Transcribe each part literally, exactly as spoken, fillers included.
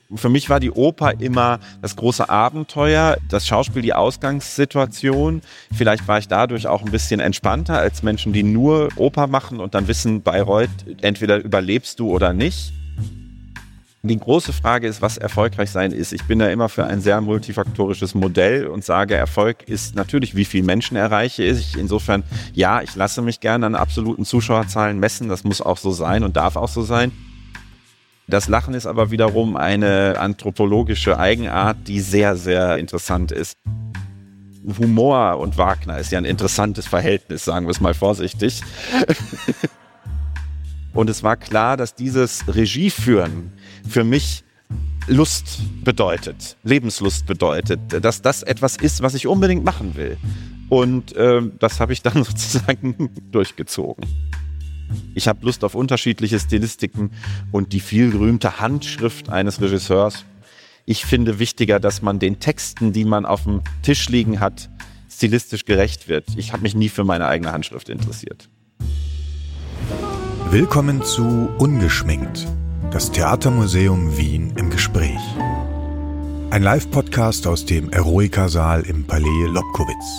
Für mich war die Oper immer das große Abenteuer, das Schauspiel die Ausgangssituation. Vielleicht war ich dadurch auch ein bisschen entspannter als Menschen, die nur Oper machen und dann wissen, Bayreuth, entweder überlebst du oder nicht. Die große Frage ist, was erfolgreich sein ist. Ich bin da immer für ein sehr multifaktorisches Modell und sage, Erfolg ist natürlich, wie viele Menschen erreiche ich. Insofern, ja, ich lasse mich gerne an absoluten Zuschauerzahlen messen. Das muss auch so sein und darf auch so sein. Das Lachen ist aber wiederum eine anthropologische Eigenart, die sehr, sehr interessant ist. Humor und Wagner ist ja ein interessantes Verhältnis, sagen wir es mal vorsichtig. Und es war klar, dass dieses Regieführen für mich Lust bedeutet, Lebenslust bedeutet, dass das etwas ist, was ich unbedingt machen will. Und äh, das habe ich dann sozusagen durchgezogen. Ich habe Lust auf unterschiedliche Stilistiken und die vielgerühmte Handschrift eines Regisseurs. Ich finde wichtiger, dass man den Texten, die man auf dem Tisch liegen hat, stilistisch gerecht wird. Ich habe mich nie für meine eigene Handschrift interessiert. Willkommen zu Ungeschminkt, das Theatermuseum Wien im Gespräch. Ein Live-Podcast aus dem Eroica-Saal im Palais Lobkowitz.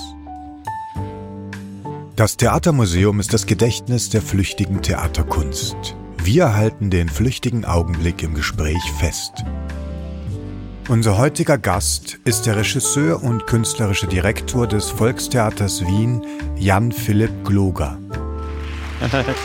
Das Theatermuseum ist das Gedächtnis der flüchtigen Theaterkunst. Wir halten den flüchtigen Augenblick im Gespräch fest. Unser heutiger Gast ist der Regisseur und künstlerische Direktor des Volkstheaters Wien, Jan Philipp Gloger. Danke. Danke.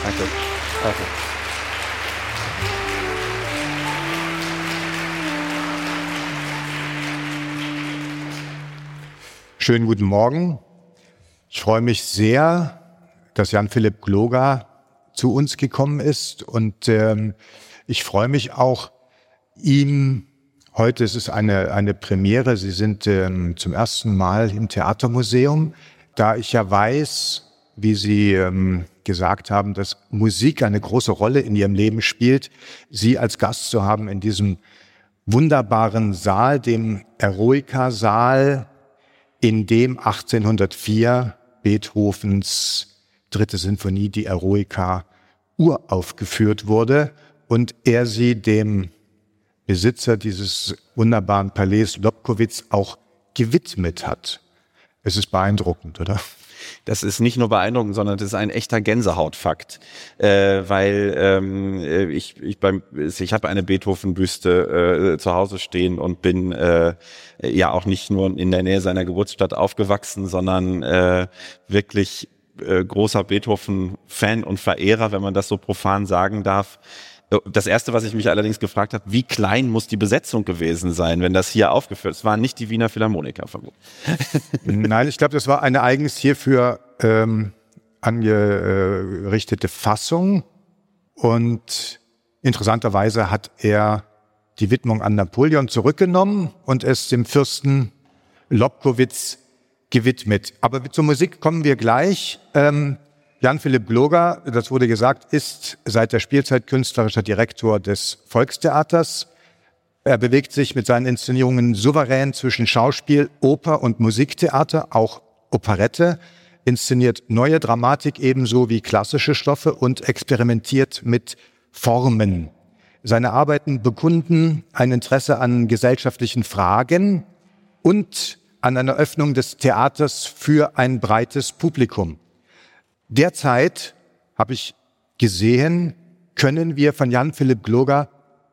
Schönen guten Morgen. Ich freue mich sehr, dass Jan Philipp Gloger zu uns gekommen ist und ähm, ich freue mich auch, ihm, heute ist es eine, eine Premiere, Sie sind ähm, zum ersten Mal im Theatermuseum, da ich ja weiß, wie Sie ähm, gesagt haben, dass Musik eine große Rolle in Ihrem Leben spielt, Sie als Gast zu haben in diesem wunderbaren Saal, dem Eroica-Saal, in dem achtzehnhundertvier Beethovens dritte Sinfonie, die Eroica, uraufgeführt wurde und er sie dem Besitzer dieses wunderbaren Palais Lobkowitz auch gewidmet hat. Es ist beeindruckend, oder? Das ist nicht nur beeindruckend, sondern das ist ein echter Gänsehautfakt, äh, weil ähm, ich ich beim ich habe eine Beethoven-Büste äh, zu Hause stehen und bin äh, ja auch nicht nur in der Nähe seiner Geburtsstadt aufgewachsen, sondern äh, wirklich äh, großer Beethoven-Fan und Verehrer, wenn man das so profan sagen darf. Das Erste, was ich mich allerdings gefragt habe, wie klein muss die Besetzung gewesen sein, wenn das hier aufgeführt ist? Es waren nicht die Wiener Philharmoniker vermutlich. Nein, ich glaube, das war eine eigens hierfür ähm, angerichtete Fassung. Und interessanterweise hat er die Widmung an Napoleon zurückgenommen und es dem Fürsten Lobkowitz gewidmet. Aber zur Musik kommen wir gleich. Ähm, Jan Philipp Gloger, das wurde gesagt, ist seit der Spielzeit künstlerischer Direktor des Volkstheaters. Er bewegt sich mit seinen Inszenierungen souverän zwischen Schauspiel, Oper und Musiktheater, auch Operette, inszeniert neue Dramatik ebenso wie klassische Stoffe und experimentiert mit Formen. Seine Arbeiten bekunden ein Interesse an gesellschaftlichen Fragen und an einer Öffnung des Theaters für ein breites Publikum. Derzeit, habe ich gesehen, können wir von Jan Philipp Gloger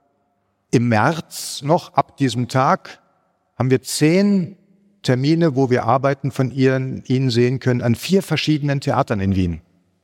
im März noch, ab diesem Tag, haben wir zehn Termine, wo wir Arbeiten von Ihnen, Ihnen sehen können, an vier verschiedenen Theatern in Wien.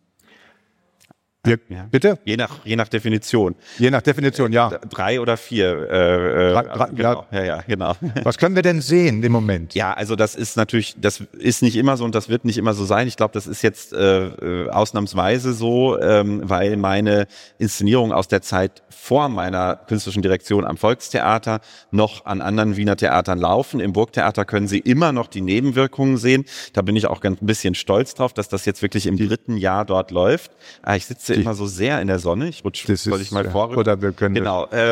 Wir, ja. Bitte? Je nach, je nach Definition. Je nach Definition, ja. Drei oder vier. Äh, drei, drei, genau. Ja, ja, genau. Was können wir denn sehen im Moment? Ja, also das ist natürlich, das ist nicht immer so und das wird nicht immer so sein. Ich glaube, das ist jetzt äh, ausnahmsweise so, ähm, weil meine Inszenierungen aus der Zeit vor meiner künstlerischen Direktion am Volkstheater noch an anderen Wiener Theatern laufen. Im Burgtheater können Sie immer noch die Nebenwirkungen sehen. Da bin ich auch ganz ein bisschen stolz drauf, dass das jetzt wirklich im dritten Jahr dort läuft. Ah, ich sitze immer so sehr in der Sonne. Ich rutsche, soll ich mal vorrücken? Oder wir können genau. Ähm,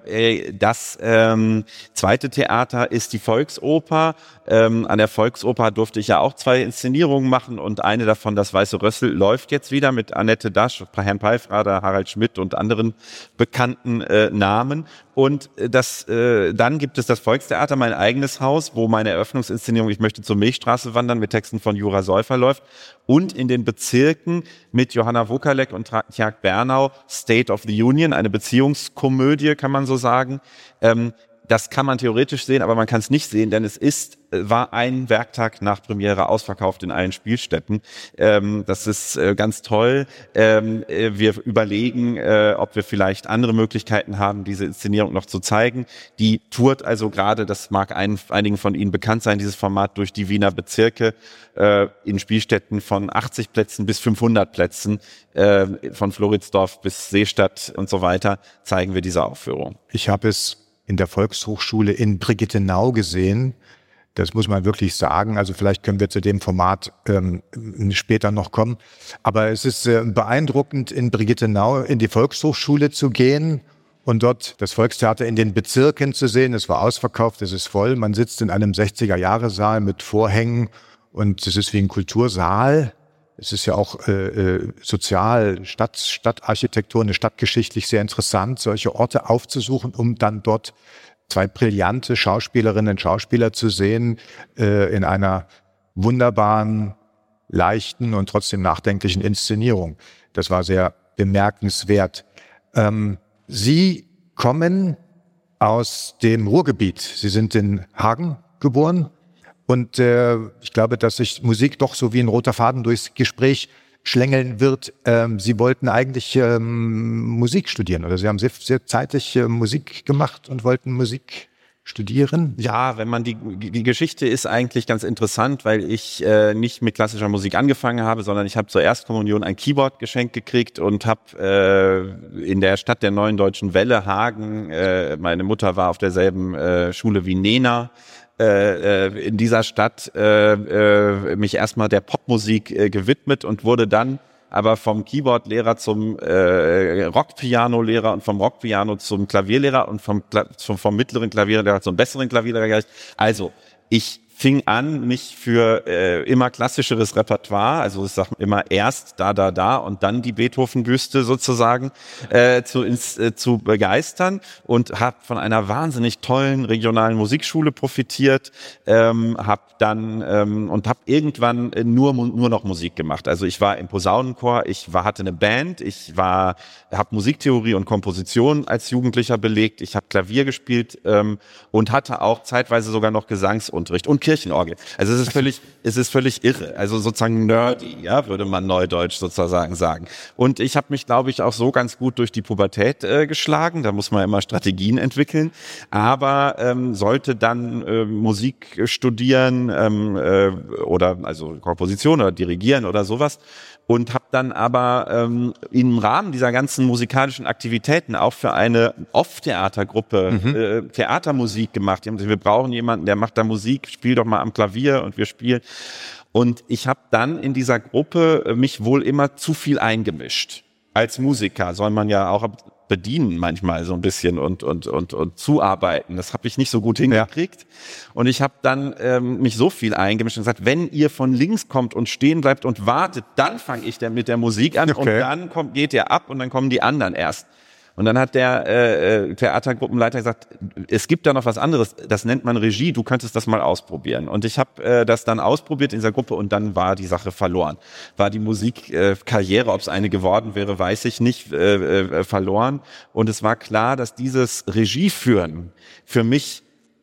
äh, das ähm, zweite Theater ist die Volksoper. Ähm, an der Volksoper durfte ich ja auch zwei Inszenierungen machen und eine davon, das Weiße Rössel, läuft jetzt wieder mit Annette Dasch, Herrn Peifrader, Harald Schmidt und anderen bekannten äh, Namen. Und das, äh, dann gibt es das Volkstheater, mein eigenes Haus, wo meine Eröffnungsinszenierung Ich möchte zur Milchstraße wandern mit Texten von Jura Säufer läuft. Und in den Bezirken mit Johanna Wokalek und Tjag Bernau State of the Union, eine Beziehungskomödie, kann man so sagen. Ähm, Das kann man theoretisch sehen, aber man kann es nicht sehen, denn es ist, war ein Werktag nach Premiere ausverkauft in allen Spielstätten. Ähm, das ist äh, ganz toll. Ähm, äh, wir überlegen, äh, ob wir vielleicht andere Möglichkeiten haben, diese Inszenierung noch zu zeigen. Die tourt also gerade, das mag ein, einigen von Ihnen bekannt sein, dieses Format durch die Wiener Bezirke äh, in Spielstätten von achtzig Plätzen bis fünfhundert Plätzen, äh, von Floridsdorf bis Seestadt und so weiter, zeigen wir diese Aufführung. Ich habe es in der Volkshochschule in Brigittenau gesehen. Das muss man wirklich sagen. Also vielleicht können wir zu dem Format ähm, später noch kommen. Aber es ist äh, beeindruckend, in Brigittenau in die Volkshochschule zu gehen und dort das Volkstheater in den Bezirken zu sehen. Es war ausverkauft, es ist voll. Man sitzt in einem sechziger-Jahre-Saal mit Vorhängen und es ist wie ein Kultursaal. Es ist ja auch äh, sozial, Stadt, Stadtarchitektur, stadtgeschichtlich sehr interessant, solche Orte aufzusuchen, um dann dort zwei brillante Schauspielerinnen und Schauspieler zu sehen, äh, in einer wunderbaren, leichten und trotzdem nachdenklichen Inszenierung. Das war sehr bemerkenswert. Ähm, Sie kommen aus dem Ruhrgebiet. Sie sind in Hagen geboren. Und äh, ich glaube, dass sich Musik doch so wie ein roter Faden durchs Gespräch schlängeln wird. Ähm, Sie wollten eigentlich ähm, Musik studieren oder Sie haben sehr, sehr zeitig äh, Musik gemacht und wollten Musik studieren? Ja, wenn man die, die Geschichte ist eigentlich ganz interessant, weil ich äh, nicht mit klassischer Musik angefangen habe, sondern ich habe zur Erstkommunion ein Keyboard geschenkt gekriegt und habe äh, in der Stadt der Neuen Deutschen Welle, Hagen, äh, meine Mutter war auf derselben äh, Schule wie Nena, Äh, in dieser Stadt äh, äh, mich erstmal der Popmusik äh, gewidmet und wurde dann aber vom Keyboard-Lehrer zum äh, Rockpiano-Lehrer und vom Rockpiano zum Klavierlehrer und vom, zum, vom mittleren Klavierlehrer zum besseren Klavierlehrer. Also ich fing an, mich für äh, immer klassischeres Repertoire, also ich sag immer erst da, da, da und dann die Beethoven-Büste sozusagen äh, zu, ins, äh, zu begeistern und habe von einer wahnsinnig tollen regionalen Musikschule profitiert, ähm, habe dann ähm, und habe irgendwann nur nur noch Musik gemacht. Also ich war im Posaunenchor, ich war hatte eine Band, ich war habe Musiktheorie und Komposition als Jugendlicher belegt, ich habe Klavier gespielt ähm, und hatte auch zeitweise sogar noch Gesangsunterricht und Kirchenorgel. Also es ist völlig, es ist völlig irre. Also sozusagen nerdy, ja, würde man neudeutsch sozusagen sagen. Und ich habe mich, glaube ich, auch so ganz gut durch die Pubertät äh, geschlagen. Da muss man immer Strategien entwickeln. Aber ähm, sollte dann äh, Musik studieren ähm, äh, oder also Komposition oder dirigieren oder sowas. Und habe dann aber ähm, im Rahmen dieser ganzen musikalischen Aktivitäten auch für eine Off-Theatergruppe mhm. äh, Theatermusik gemacht. Die haben gesagt, wir brauchen jemanden, der macht da Musik, spiel doch mal am Klavier und wir spielen. Und ich habe dann in dieser Gruppe mich wohl immer zu viel eingemischt. Als Musiker soll man ja auch bedienen manchmal so ein bisschen und und und und zuarbeiten. Das habe ich nicht so gut hingekriegt. Ja. Und ich habe dann ähm, mich so viel eingemischt und gesagt, wenn ihr von links kommt und stehen bleibt und wartet, dann fange ich dann mit der Musik an okay. und dann kommt, geht ihr ab und dann kommen die anderen erst. Und dann hat der äh, Theatergruppenleiter gesagt, es gibt da noch was anderes, das nennt man Regie, du könntest das mal ausprobieren. Und ich habe äh, das dann ausprobiert in dieser Gruppe und dann war die Sache verloren. War die Musikkarriere, äh, ob es eine geworden wäre, weiß ich nicht, äh, äh, verloren. Und es war klar, dass dieses Regieführen für mich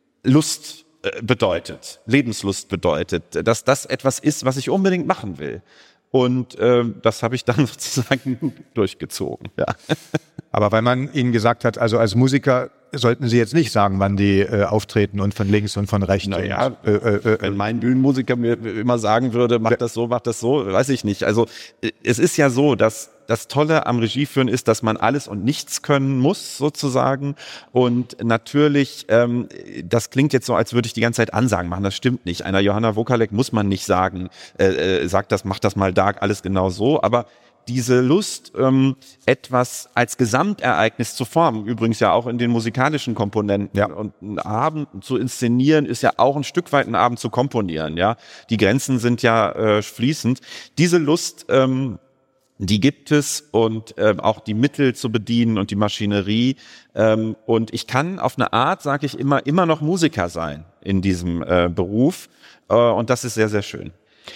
Lust äh, bedeutet, Lebenslust bedeutet, dass das etwas ist, was ich unbedingt machen will. Und äh, das habe ich dann sozusagen durchgezogen, ja. Aber weil man Ihnen gesagt hat, also als Musiker sollten Sie jetzt nicht sagen, wann die äh, auftreten und von links und von rechts. Naja, und, äh, äh, wenn mein Bühnenmusiker mir immer sagen würde, mach das so, mach das so, weiß ich nicht. Also es ist ja so, dass das Tolle am Regieführen ist, dass man alles und nichts können muss, sozusagen. Und natürlich, ähm, das klingt jetzt so, als würde ich die ganze Zeit Ansagen machen. Das stimmt nicht. Einer Johanna Wokalek muss man nicht sagen, äh, äh, sagt das, mach das mal da, alles genau so. Aber diese Lust, ähm, etwas als Gesamtereignis zu formen, übrigens ja auch in den musikalischen Komponenten. Ja. Und einen Abend zu inszenieren ist ja auch ein Stück weit einen Abend zu komponieren. Ja, die Grenzen sind ja äh, fließend. Diese Lust, ähm, die gibt es, und äh, auch die Mittel zu bedienen und die Maschinerie. Ähm, und ich kann auf eine Art, sage ich immer, immer noch Musiker sein in diesem äh, Beruf. Äh, und das ist sehr, sehr schön.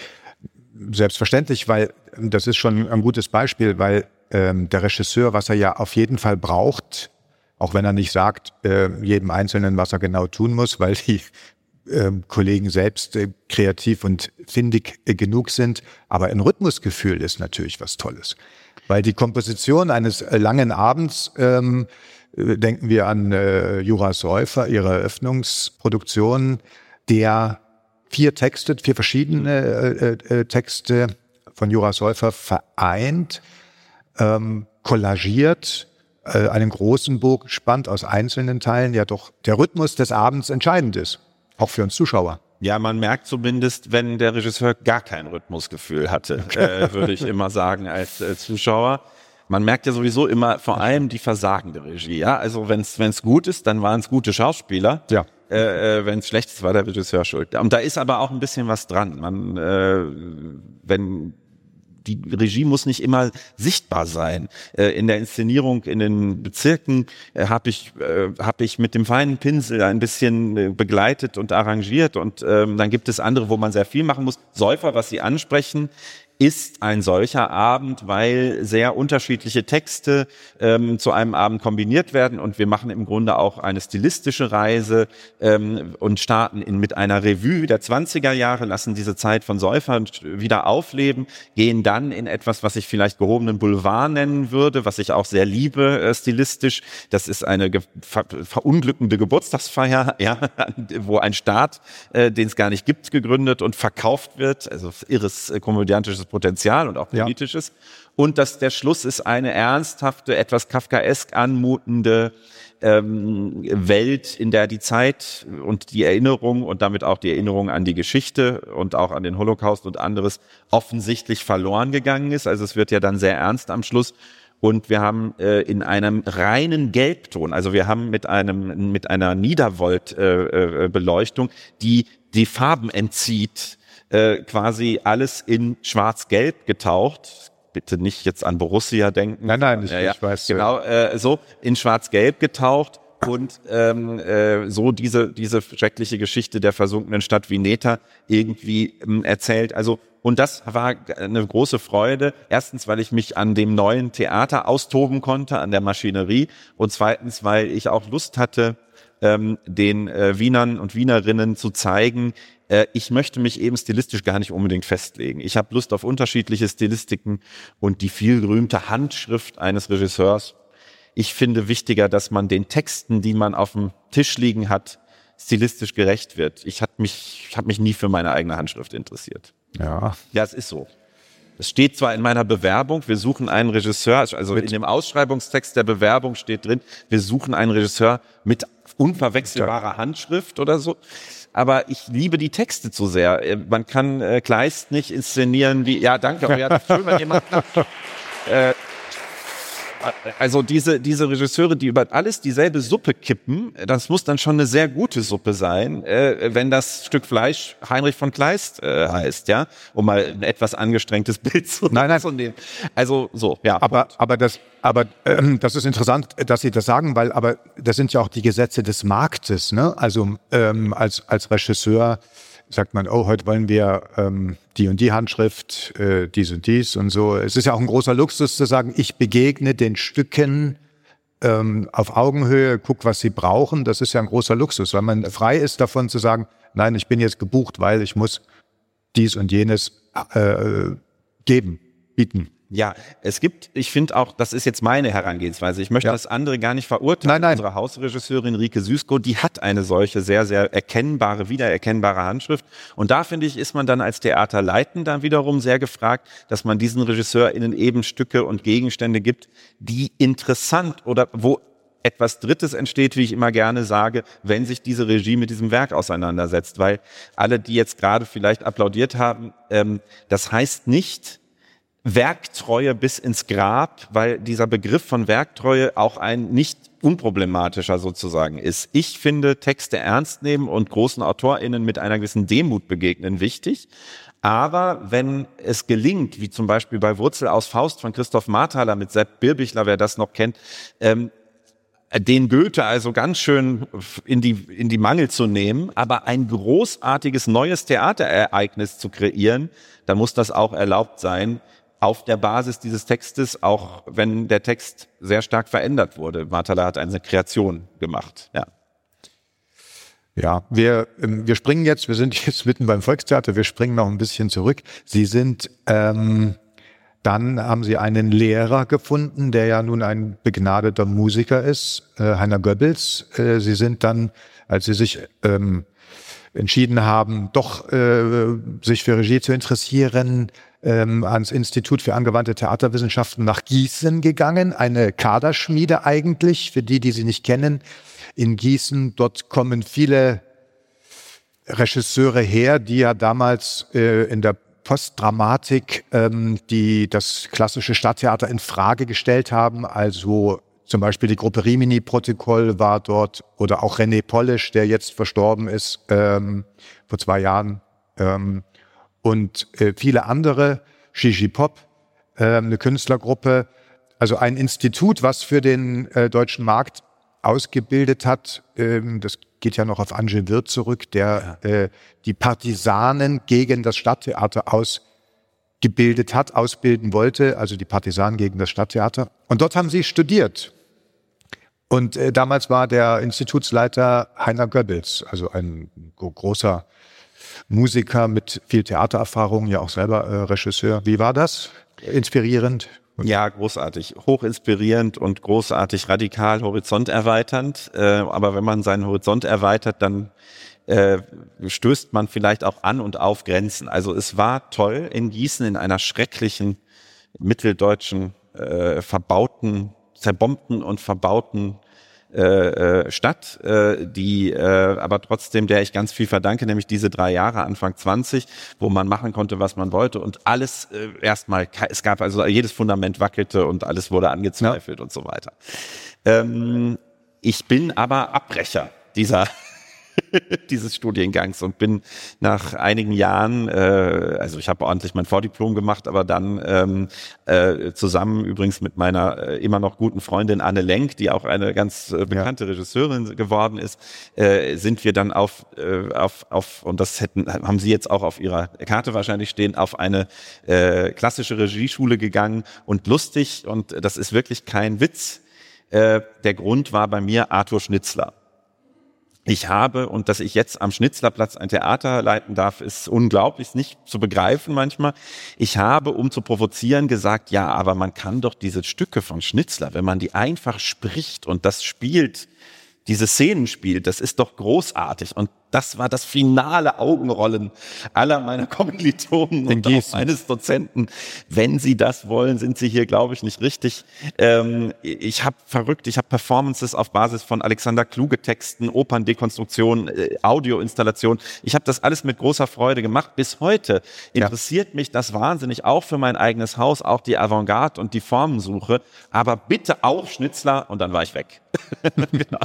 Selbstverständlich, weil das ist schon ein gutes Beispiel, weil ähm, der Regisseur, was er ja auf jeden Fall braucht, auch wenn er nicht sagt, äh, jedem Einzelnen, was er genau tun muss, weil die äh, Kollegen selbst äh, kreativ und findig äh, genug sind, aber ein Rhythmusgefühl ist natürlich was Tolles. Weil die Komposition eines äh, langen Abends, ähm, äh, denken wir an äh, Jura Säufer, ihre Eröffnungsproduktion, der vier Texte, vier verschiedene äh, äh, Texte von Jura Säufer vereint, ähm, kollagiert, äh, einen großen Bogen spannt aus einzelnen Teilen, ja doch der Rhythmus des Abends entscheidend ist, auch für uns Zuschauer. Ja, man merkt zumindest, wenn der Regisseur gar kein Rhythmusgefühl hatte, äh, würde ich immer sagen als äh, Zuschauer. Man merkt ja sowieso immer vor allem die versagende Regie. Ja, also wenn es wenn es gut ist, dann waren es gute Schauspieler. Ja. Äh, wenn es schlecht ist, war der Regisseur schuld. Und da ist aber auch ein bisschen was dran. Man, äh, wenn die Regie muss nicht immer sichtbar sein. Äh, in der Inszenierung in den Bezirken äh, habe ich äh, habe ich mit dem feinen Pinsel ein bisschen äh, begleitet und arrangiert, und ähm, dann gibt es andere, wo man sehr viel machen muss. Säufer, was Sie ansprechen, ist ein solcher Abend, weil sehr unterschiedliche Texte ähm, zu einem Abend kombiniert werden, und wir machen im Grunde auch eine stilistische Reise ähm, und starten in, mit einer Revue der zwanziger Jahre, lassen diese Zeit von Säufer wieder aufleben, gehen dann in etwas, was ich vielleicht gehobenen Boulevard nennen würde, was ich auch sehr liebe äh, stilistisch. Das ist eine ge- ver- verunglückende Geburtstagsfeier, ja, wo ein Staat, äh, den es gar nicht gibt, gegründet und verkauft wird, also irres äh, komödiantisches Potenzial und auch politisches. Ja. Und dass der Schluss ist eine ernsthafte, etwas kafkaesk anmutende ähm, Welt, in der die Zeit und die Erinnerung und damit auch die Erinnerung an die Geschichte und auch an den Holocaust und anderes offensichtlich verloren gegangen ist. Also es wird ja dann sehr ernst am Schluss. Und wir haben äh, in einem reinen Gelbton, also wir haben mit einem mit einer Niedervolt-Beleuchtung, äh, die die Farben entzieht, Äh, quasi alles in schwarz-gelb getaucht. Bitte nicht jetzt an Borussia denken. Nein, nein, ich, ja, ja. ich weiß. Genau, äh, so in schwarz-gelb getaucht und ähm, äh, so diese diese schreckliche Geschichte der versunkenen Stadt Vineta irgendwie ähm, erzählt. Also, und das war eine große Freude. Erstens, weil ich mich an dem neuen Theater austoben konnte, an der Maschinerie, und zweitens, weil ich auch Lust hatte, ähm, den äh, Wienern und Wienerinnen zu zeigen, äh, ich möchte mich eben stilistisch gar nicht unbedingt festlegen. Ich habe Lust auf unterschiedliche Stilistiken und die vielgerühmte Handschrift eines Regisseurs. Ich finde wichtiger, dass man den Texten, die man auf dem Tisch liegen hat, stilistisch gerecht wird. Ich habe mich, ich hab mich nie für meine eigene Handschrift interessiert. Ja. Ja, es ist so. Es steht zwar in meiner Bewerbung, wir suchen einen Regisseur, also in dem Ausschreibungstext der Bewerbung steht drin, wir suchen einen Regisseur mit unverwechselbarer Handschrift oder so. Aber ich liebe die Texte zu sehr. Man kann äh, Kleist nicht inszenieren wie, ja, danke, oh ja, schön, wenn jemand äh, also diese diese Regisseure, die über alles dieselbe Suppe kippen, das muss dann schon eine sehr gute Suppe sein, äh, wenn das Stück Fleisch Heinrich von Kleist äh, heißt, ja, um mal ein etwas angestrengtes Bild zu nein, nein. nehmen. Also so, ja. Aber aber das aber ähm, das ist interessant, dass Sie das sagen, weil aber das sind ja auch die Gesetze des Marktes, ne? Also ähm, als als Regisseur sagt man, oh, heute wollen wir ähm, die und die Handschrift, äh, dies und dies und so. Es ist ja auch ein großer Luxus zu sagen, ich begegne den Stücken ähm, auf Augenhöhe, guck, was sie brauchen. Das ist ja ein großer Luxus, weil man frei ist davon zu sagen, nein, ich bin jetzt gebucht, weil ich muss dies und jenes äh, geben, bieten. Ja, es gibt, ich finde auch, das ist jetzt meine Herangehensweise, ich möchte ja. das andere gar nicht verurteilen. Nein, nein. Unsere Hausregisseurin Rike Süßko, die hat eine solche sehr, sehr erkennbare, wiedererkennbare Handschrift. Und da, finde ich, ist man dann als Theaterleitender wiederum sehr gefragt, dass man diesen RegisseurInnen eben Stücke und Gegenstände gibt, die interessant oder wo etwas Drittes entsteht, wie ich immer gerne sage, wenn sich diese Regie mit diesem Werk auseinandersetzt. Weil alle, die jetzt gerade vielleicht applaudiert haben, ähm, das heißt nicht, Werktreue bis ins Grab, weil dieser Begriff von Werktreue auch ein nicht unproblematischer sozusagen ist. Ich finde Texte ernst nehmen und großen AutorInnen mit einer gewissen Demut begegnen wichtig. Aber wenn es gelingt, wie zum Beispiel bei Wurzel aus Faust von Christoph Marthaler mit Sepp Birbichler, wer das noch kennt, ähm, den Goethe also ganz schön in die, in die Mangel zu nehmen, aber ein großartiges neues Theaterereignis zu kreieren, dann muss das auch erlaubt sein, auf der Basis dieses Textes, auch wenn der Text sehr stark verändert wurde. Marthaler hat eine Kreation gemacht, ja. Ja, wir, wir springen jetzt, wir sind jetzt mitten beim Volkstheater, wir springen noch ein bisschen zurück. Sie sind, ähm, dann haben Sie einen Lehrer gefunden, der ja nun ein begnadeter Musiker ist, äh, Heiner Goebbels. Äh, Sie sind dann, als Sie sich ähm, entschieden haben, doch äh, sich für Regie zu interessieren, ähm, ans Institut für angewandte Theaterwissenschaften nach Gießen gegangen, eine Kaderschmiede eigentlich, für die, die Sie nicht kennen. In Gießen, dort kommen viele Regisseure her, die ja damals äh, in der Postdramatik, ähm, die das klassische Stadttheater in Frage gestellt haben. Also zum Beispiel die Gruppe Rimini-Protokoll war dort oder auch René Polish, der jetzt verstorben ist ähm, vor zwei Jahren ähm, und äh, viele andere, Gigi Pop, äh, eine Künstlergruppe, also ein Institut, was für den äh, deutschen Markt ausgebildet hat. Ähm, das geht ja noch auf Angel Wirth zurück, der ja. äh, die Partisanen gegen das Stadttheater ausgebildet hat, ausbilden wollte, also die Partisanen gegen das Stadttheater. Und dort haben sie studiert. Und äh, damals war der Institutsleiter Heiner Goebbels, also ein großer Musiker mit viel Theatererfahrung, ja auch selber äh, Regisseur. Wie war das? Inspirierend? Ja, großartig, hochinspirierend und großartig radikal, horizonterweiternd. Äh, aber wenn man seinen Horizont erweitert, dann äh, stößt man vielleicht auch an und auf Grenzen. Also es war toll in Gießen, in einer schrecklichen, mitteldeutschen, äh, verbauten, zerbombten und verbauten äh, Stadt, äh, die äh, aber trotzdem, der ich ganz viel verdanke, nämlich diese drei Jahre, Anfang zwanzig, wo man machen konnte, was man wollte und alles äh, erstmal, es gab also jedes Fundament wackelte und alles wurde angezweifelt ja. und so weiter. Ähm, ich bin aber Abbrecher dieser dieses Studiengangs und bin nach einigen Jahren, äh, also ich habe ordentlich mein Vordiplom gemacht, aber dann ähm, äh, zusammen übrigens mit meiner äh, immer noch guten Freundin Anne Lenk, die auch eine ganz äh, bekannte ja. Regisseurin geworden ist, äh, sind wir dann auf, äh, auf, auf, und das hätten haben Sie jetzt auch auf Ihrer Karte wahrscheinlich stehen, auf eine äh, klassische Regieschule gegangen und lustig, und das ist wirklich kein Witz, äh, der Grund war bei mir Arthur Schnitzler. Ich habe, und dass ich jetzt am Schnitzlerplatz ein Theater leiten darf, ist unglaublich, nicht zu begreifen manchmal. Ich habe, um zu provozieren, gesagt, ja, aber man kann doch diese Stücke von Schnitzler, wenn man die einfach spricht und das spielt, diese Szenen spielt, das ist doch großartig. Und das war das finale Augenrollen aller meiner Kommilitonen und auch meines Dozenten. Wenn Sie das wollen, sind Sie hier, glaube ich, nicht richtig. Ähm, ich habe verrückt, ich habe Performances auf Basis von Alexander Kluge Texten, Operndekonstruktionen, äh, Audioinstallationen. Ich habe das alles mit großer Freude gemacht. Bis heute interessiert ja. mich das wahnsinnig, auch für mein eigenes Haus, auch die Avantgarde und die Formensuche. Aber bitte auch Schnitzler, und dann war ich weg. Genau.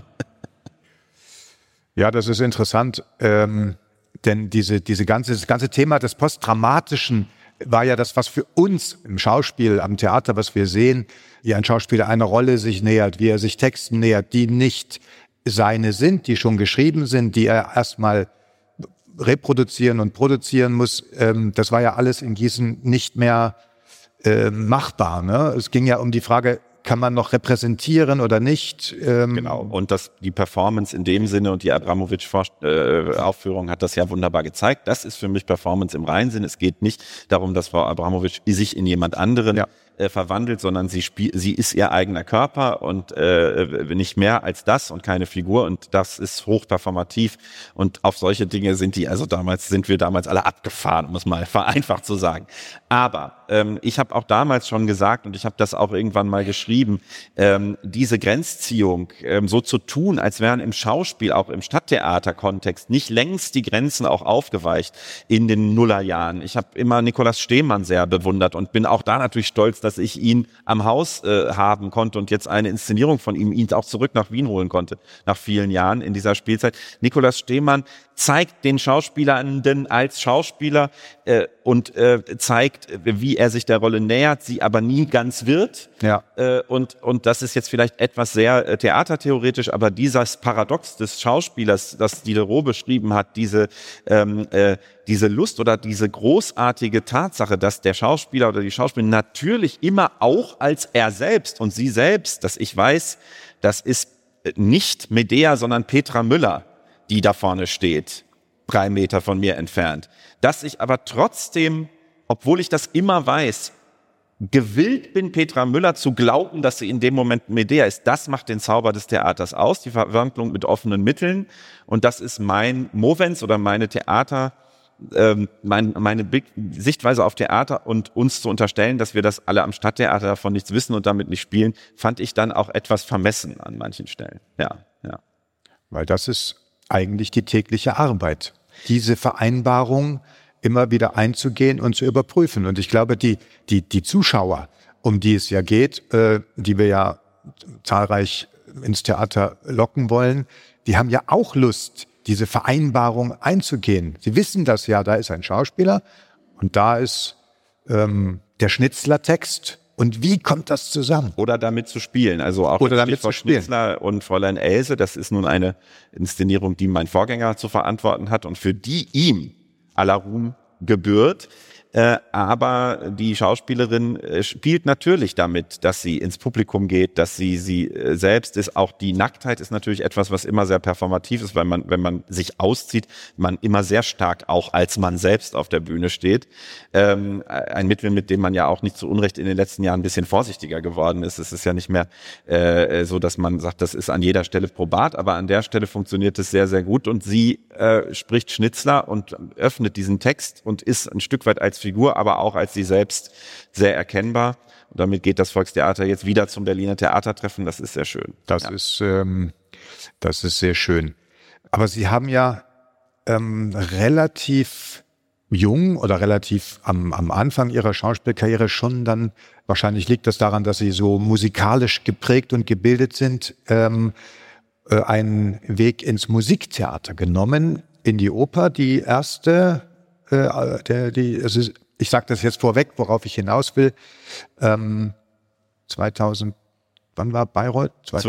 Ja, das ist interessant, ähm, denn diese, diese ganze, das ganze Thema des Postdramatischen war ja das, was für uns im Schauspiel, am Theater, was wir sehen, wie ein Schauspieler einer Rolle sich nähert, wie er sich Texten nähert, die nicht seine sind, die schon geschrieben sind, die er erstmal reproduzieren und produzieren muss. Ähm, das war ja alles in Gießen nicht mehr äh, machbar, ne? Es ging ja um die Frage, kann man noch repräsentieren oder nicht? Ähm genau, und das, die Performance in dem Sinne und die Abramowitsch-Aufführung hat das ja wunderbar gezeigt. Das ist für mich Performance im reinen Sinn. Es geht nicht darum, dass Frau Abramowitsch sich in jemand anderen ja. äh, verwandelt, sondern sie spiel, sie ist ihr eigener Körper und äh, nicht mehr als das und keine Figur, und das ist hochperformativ, und auf solche Dinge sind die, also damals sind wir damals alle abgefahren, um es mal vereinfacht zu sagen. Aber ähm, ich habe auch damals schon gesagt, und ich habe das auch irgendwann mal geschrieben, ähm, diese Grenzziehung, ähm, so zu tun, als wären im Schauspiel, auch im Stadttheaterkontext, nicht längst die Grenzen auch aufgeweicht in den Nullerjahren. Ich habe immer Nikolaus Stehmann sehr bewundert und bin auch da natürlich stolz, dass ich ihn am Haus äh, haben konnte und jetzt eine Inszenierung von ihm, ihn auch zurück nach Wien holen konnte, nach vielen Jahren in dieser Spielzeit. Nikolaus Stehmann zeigt den Schauspielernden als Schauspieler äh, und äh, zeigt, wie er sich der Rolle nähert, sie aber nie ganz wird. Ja. Äh, und, und das ist jetzt vielleicht etwas sehr äh, theatertheoretisch, aber dieses Paradox des Schauspielers, das Diderot beschrieben hat, diese, ähm, äh, diese Lust oder diese großartige Tatsache, dass der Schauspieler oder die Schauspielerin natürlich immer auch als er selbst und sie selbst, dass ich weiß, das ist nicht Medea, sondern Petra Müller, die da vorne steht, drei Meter von mir entfernt. Dass ich aber trotzdem, obwohl ich das immer weiß, gewillt bin, Petra Müller zu glauben, dass sie in dem Moment Medea ist. Das macht den Zauber des Theaters aus, die Verwandlung mit offenen Mitteln. Und das ist mein Movens oder meine Theater, ähm, mein, meine Big Sichtweise auf Theater, und uns zu unterstellen, dass wir das alle am Stadttheater davon nichts wissen und damit nicht spielen, fand ich dann auch etwas vermessen an manchen Stellen. Ja, ja. Weil das ist eigentlich die tägliche Arbeit, diese Vereinbarung immer wieder einzugehen und zu überprüfen. Und ich glaube, die, die, die Zuschauer, um die es ja geht, äh, die wir ja zahlreich ins Theater locken wollen, die haben ja auch Lust, diese Vereinbarung einzugehen. Sie wissen das ja, da ist ein Schauspieler und da ist ähm, der Schnitzlertext. Und wie kommt das zusammen? Oder damit zu spielen. Also auch Oder damit zu spielen. Schnitzler und Fräulein Else, das ist nun eine Inszenierung, die mein Vorgänger zu verantworten hat und für die ihm aller Ruhm gebührt. Äh, aber die Schauspielerin äh, spielt natürlich damit, dass sie ins Publikum geht, dass sie sie äh, selbst ist. Auch die Nacktheit ist natürlich etwas, was immer sehr performativ ist, weil man, wenn man sich auszieht, man immer sehr stark auch als man selbst auf der Bühne steht. Ähm, ein Mittel, mit dem man ja auch nicht zu Unrecht in den letzten Jahren ein bisschen vorsichtiger geworden ist. Es ist ja nicht mehr äh, so, dass man sagt, das ist an jeder Stelle probat, aber an der Stelle funktioniert es sehr, sehr gut. Und sie äh, spricht Schnitzler und öffnet diesen Text und ist ein Stück weit als Figur, aber auch als sie selbst sehr erkennbar. Und damit geht das Volkstheater jetzt wieder zum Berliner Theatertreffen. Das ist sehr schön. Das ja. ist, ähm, das ist sehr schön. Aber Sie haben ja ähm, relativ jung oder relativ am, am Anfang Ihrer Schauspielkarriere schon dann, wahrscheinlich liegt das daran, dass Sie so musikalisch geprägt und gebildet sind, ähm, äh, einen Weg ins Musiktheater genommen, in die Oper, die erste, äh, der, die, es ist, ich sage das jetzt vorweg, worauf ich hinaus will. Ähm, zweitausend, wann war Bayreuth?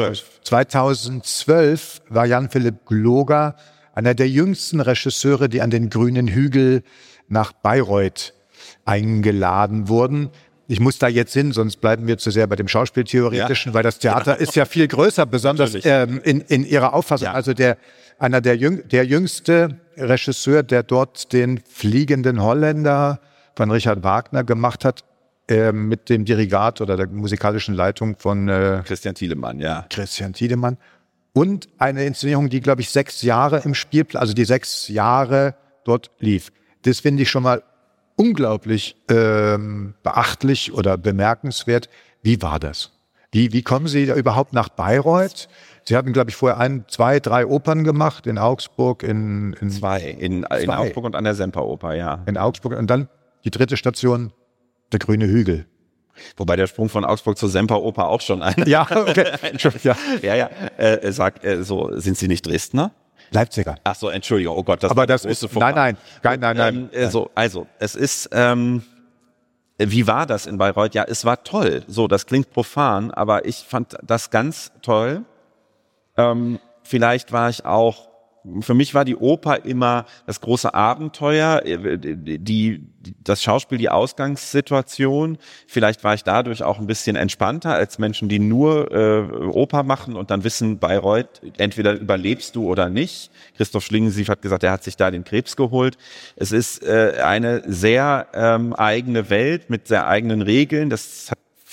zweitausendzwölf war Jan-Philipp Gloger einer der jüngsten Regisseure, die an den Grünen Hügel nach Bayreuth eingeladen wurden. Ich muss da jetzt hin, sonst bleiben wir zu sehr bei dem Schauspieltheoretischen, ja. weil das Theater ja. ist ja viel größer, besonders ähm, in, in ihrer Auffassung. Ja. Also der einer der, jüng, der jüngste Regisseur, der dort den Fliegenden Holländer von Richard Wagner gemacht hat, äh, mit dem Dirigat oder der musikalischen Leitung von äh, Christian Thielemann, ja. Christian Thielemann. Und eine Inszenierung, die, glaube ich, sechs Jahre im Spielplan, also die sechs Jahre dort lief. Das finde ich schon mal unglaublich ähm, beachtlich oder bemerkenswert. Wie war das? Wie, wie kommen Sie da überhaupt nach Bayreuth? Sie hatten, glaube ich, vorher ein, zwei, drei Opern gemacht, in Augsburg, in... in zwei, in, in zwei. Augsburg und an der Semperoper, ja. In Augsburg und dann die dritte Station, der Grüne Hügel. Wobei der Sprung von Augsburg zur Semperoper auch schon ein... Ja, okay. ja, ja, ja. Äh, sag, äh, so, sind Sie nicht Dresdner? Leipziger. Ach so, Entschuldigung, oh Gott, das Aber das ist, nein, nein, nein, nein, nein. Ähm, so, also, es ist, ähm, wie war das in Bayreuth? Ja, es war toll. So, das klingt profan, aber ich fand das ganz toll. Ähm, vielleicht war ich auch, für mich war die Oper immer das große Abenteuer, die, die, das Schauspiel, die Ausgangssituation. Vielleicht war ich dadurch auch ein bisschen entspannter als Menschen, die nur äh, Oper machen und dann wissen, Bayreuth, entweder überlebst du oder nicht. Christoph Schlingensief hat gesagt, er hat sich da den Krebs geholt. Es ist äh, eine sehr ähm, eigene Welt mit sehr eigenen Regeln. Das hat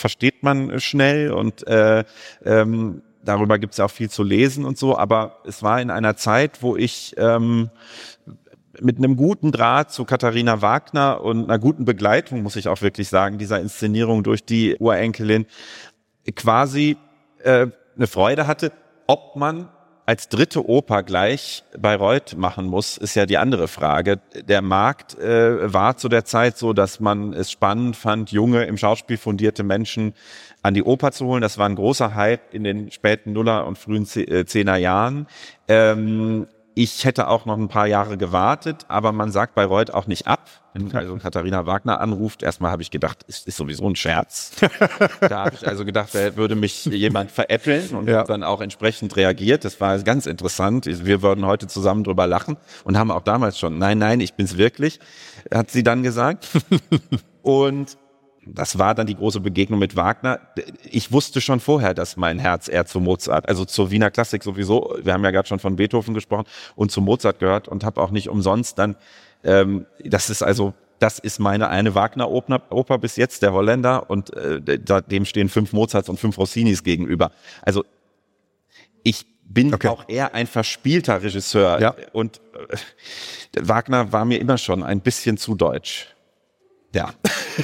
versteht man schnell und äh, ähm, darüber gibt es ja auch viel zu lesen und so, aber es war in einer Zeit, wo ich ähm, mit einem guten Draht zu Katharina Wagner und einer guten Begleitung, muss ich auch wirklich sagen, dieser Inszenierung durch die Urenkelin, quasi äh, eine Freude hatte. Ob man als dritte Oper gleich Bayreuth machen muss, ist ja die andere Frage. Der Markt äh, war zu der Zeit so, dass man es spannend fand, junge, im Schauspiel fundierte Menschen an die Oper zu holen. Das war ein großer Hype in den späten Nuller und frühen Zehner Jahren. Ähm, Ich hätte auch noch ein paar Jahre gewartet, aber man sagt Bayreuth auch nicht ab. Wenn also Katharina Wagner anruft, erstmal habe ich gedacht, ist, ist sowieso ein Scherz. Da habe ich also gedacht, da würde mich jemand veräppeln und ja. dann auch entsprechend reagiert. Das war ganz interessant. Wir würden heute zusammen drüber lachen und haben auch damals schon, nein, nein, ich bin's wirklich, hat sie dann gesagt. Und das war dann die große Begegnung mit Wagner. Ich wusste schon vorher, dass mein Herz eher zu Mozart, also zur Wiener Klassik sowieso, wir haben ja gerade schon von Beethoven gesprochen, und zu Mozart gehört und habe auch nicht umsonst dann, ähm, das ist also, das ist meine eine Wagner-Oper Oper bis jetzt, der Holländer, und äh, dem stehen fünf Mozarts und fünf Rossinis gegenüber. Also ich bin okay. auch eher ein verspielter Regisseur ja. und äh, Wagner war mir immer schon ein bisschen zu deutsch. Ja.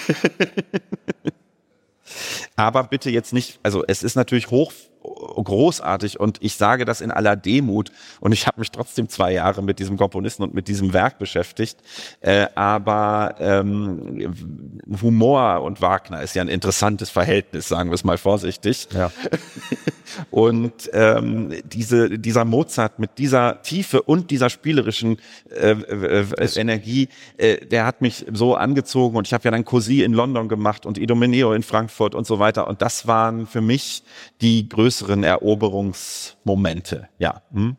Aber bitte jetzt nicht, also es ist natürlich hoch großartig und ich sage das in aller Demut und ich habe mich trotzdem zwei Jahre mit diesem Komponisten und mit diesem Werk beschäftigt, äh, aber ähm, Humor und Wagner ist ja ein interessantes Verhältnis, sagen wir es mal vorsichtig. Ja. Und ähm, diese, dieser Mozart mit dieser Tiefe und dieser spielerischen äh, äh, Energie, äh, der hat mich so angezogen und ich habe ja dann Cosi in London gemacht und Idomeneo in Frankfurt und so weiter und das waren für mich die größeren Eroberungsmomente, ja. Hm?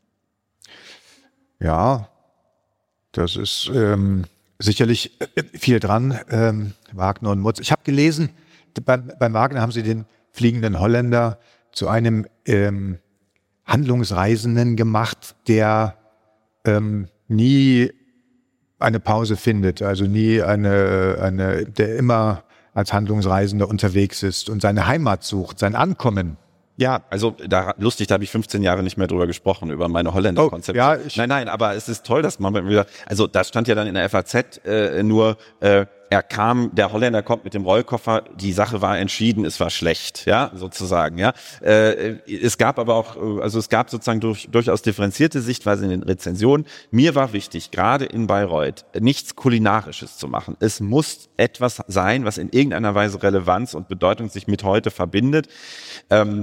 Ja, das ist ähm, sicherlich viel dran, ähm, Wagner und Mozart. Ich habe gelesen, beim, beim Wagner haben sie den fliegenden Holländer zu einem ähm, Handlungsreisenden gemacht, der ähm, nie eine Pause findet, also nie eine, eine, der immer als Handlungsreisender unterwegs ist und seine Heimat sucht, sein Ankommen. Ja, also da lustig, da habe ich fünfzehn Jahre nicht mehr drüber gesprochen, über meine Holländer-Konzepte. Oh, ja, ich nein, nein, aber es ist toll, dass man wieder, also da stand ja dann in der F A Z äh, nur, äh, er kam, der Holländer kommt mit dem Rollkoffer, die Sache war entschieden, es war schlecht, ja, sozusagen, ja. Äh, es gab aber auch, also es gab sozusagen durch, durchaus differenzierte Sichtweise in den Rezensionen. Mir war wichtig, gerade in Bayreuth, nichts Kulinarisches zu machen. Es muss etwas sein, was in irgendeiner Weise Relevanz und Bedeutung sich mit heute verbindet. Ähm,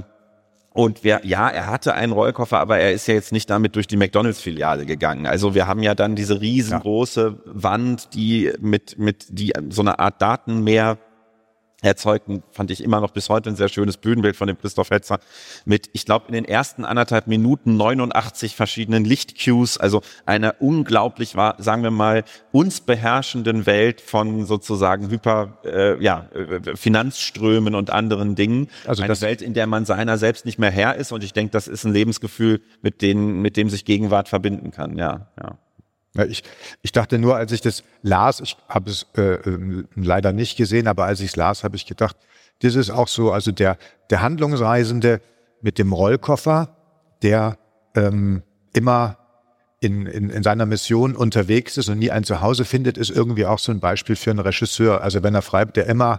Und wer, ja, er hatte einen Rollkoffer, aber er ist ja jetzt nicht damit durch die McDonalds-Filiale gegangen. Also wir haben ja dann diese riesengroße ja. Wand, die mit, mit, die so eine Art Datenmeer erzeugten, fand ich immer noch bis heute ein sehr schönes Bühnenbild von dem Christoph Hetzer mit, ich glaube, in den ersten anderthalb Minuten neunundachtzig verschiedenen Lichtcues, also einer unglaublich, war, sagen wir mal, uns beherrschenden Welt von sozusagen Hyper, äh, ja, Finanzströmen und anderen Dingen. Also eine Welt, in der man seiner selbst nicht mehr Herr ist und ich denke, das ist ein Lebensgefühl, mit dem, mit dem sich Gegenwart verbinden kann, ja, ja. Ja, ich, ich dachte nur, als ich das las, ich habe es äh, leider nicht gesehen, aber als ich es las, habe ich gedacht, das ist auch so, also der, der Handlungsreisende mit dem Rollkoffer, der ähm, immer in, in, in seiner Mission unterwegs ist und nie ein Zuhause findet, ist irgendwie auch so ein Beispiel für einen Regisseur. Also wenn er schreibt, der immer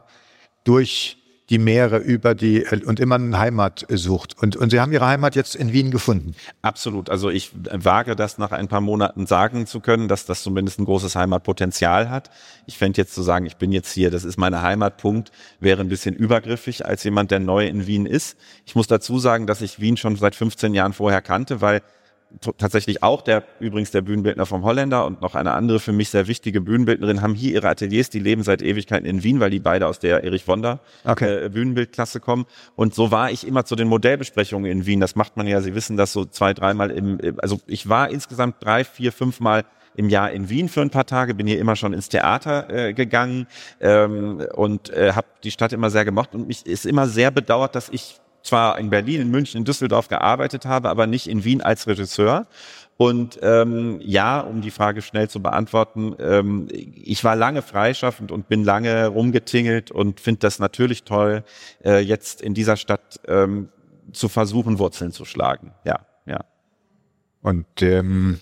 durch die Meere über die und immer eine Heimat sucht. Und, und Sie haben Ihre Heimat jetzt in Wien gefunden. Absolut. Also ich wage das nach ein paar Monaten sagen zu können, dass das zumindest ein großes Heimatpotenzial hat. Ich fände jetzt zu sagen, ich bin jetzt hier, das ist meine Heimatpunkt, wäre ein bisschen übergriffig als jemand, der neu in Wien ist. Ich muss dazu sagen, dass ich Wien schon seit fünfzehn Jahren vorher kannte, weil tatsächlich auch der, übrigens der Bühnenbildner vom Holländer und noch eine andere für mich sehr wichtige Bühnenbildnerin haben hier ihre Ateliers, die leben seit Ewigkeiten in Wien, weil die beide aus der Erich Wonder okay. äh, Bühnenbildklasse kommen. Und so war ich immer zu den Modellbesprechungen in Wien. Das macht man ja, Sie wissen das, so zwei, dreimal im, also ich war insgesamt drei, vier, fünf Mal im Jahr in Wien für ein paar Tage, bin hier immer schon ins Theater äh, gegangen ähm, und äh, habe die Stadt immer sehr gemocht und mich ist immer sehr bedauert, dass ich zwar in Berlin, in München, in Düsseldorf gearbeitet habe, aber nicht in Wien als Regisseur. Und ähm, ja, um die Frage schnell zu beantworten, ähm, ich war lange freischaffend und bin lange rumgetingelt und finde das natürlich toll, äh, jetzt in dieser Stadt ähm, zu versuchen, Wurzeln zu schlagen. Ja, ja. Und ähm,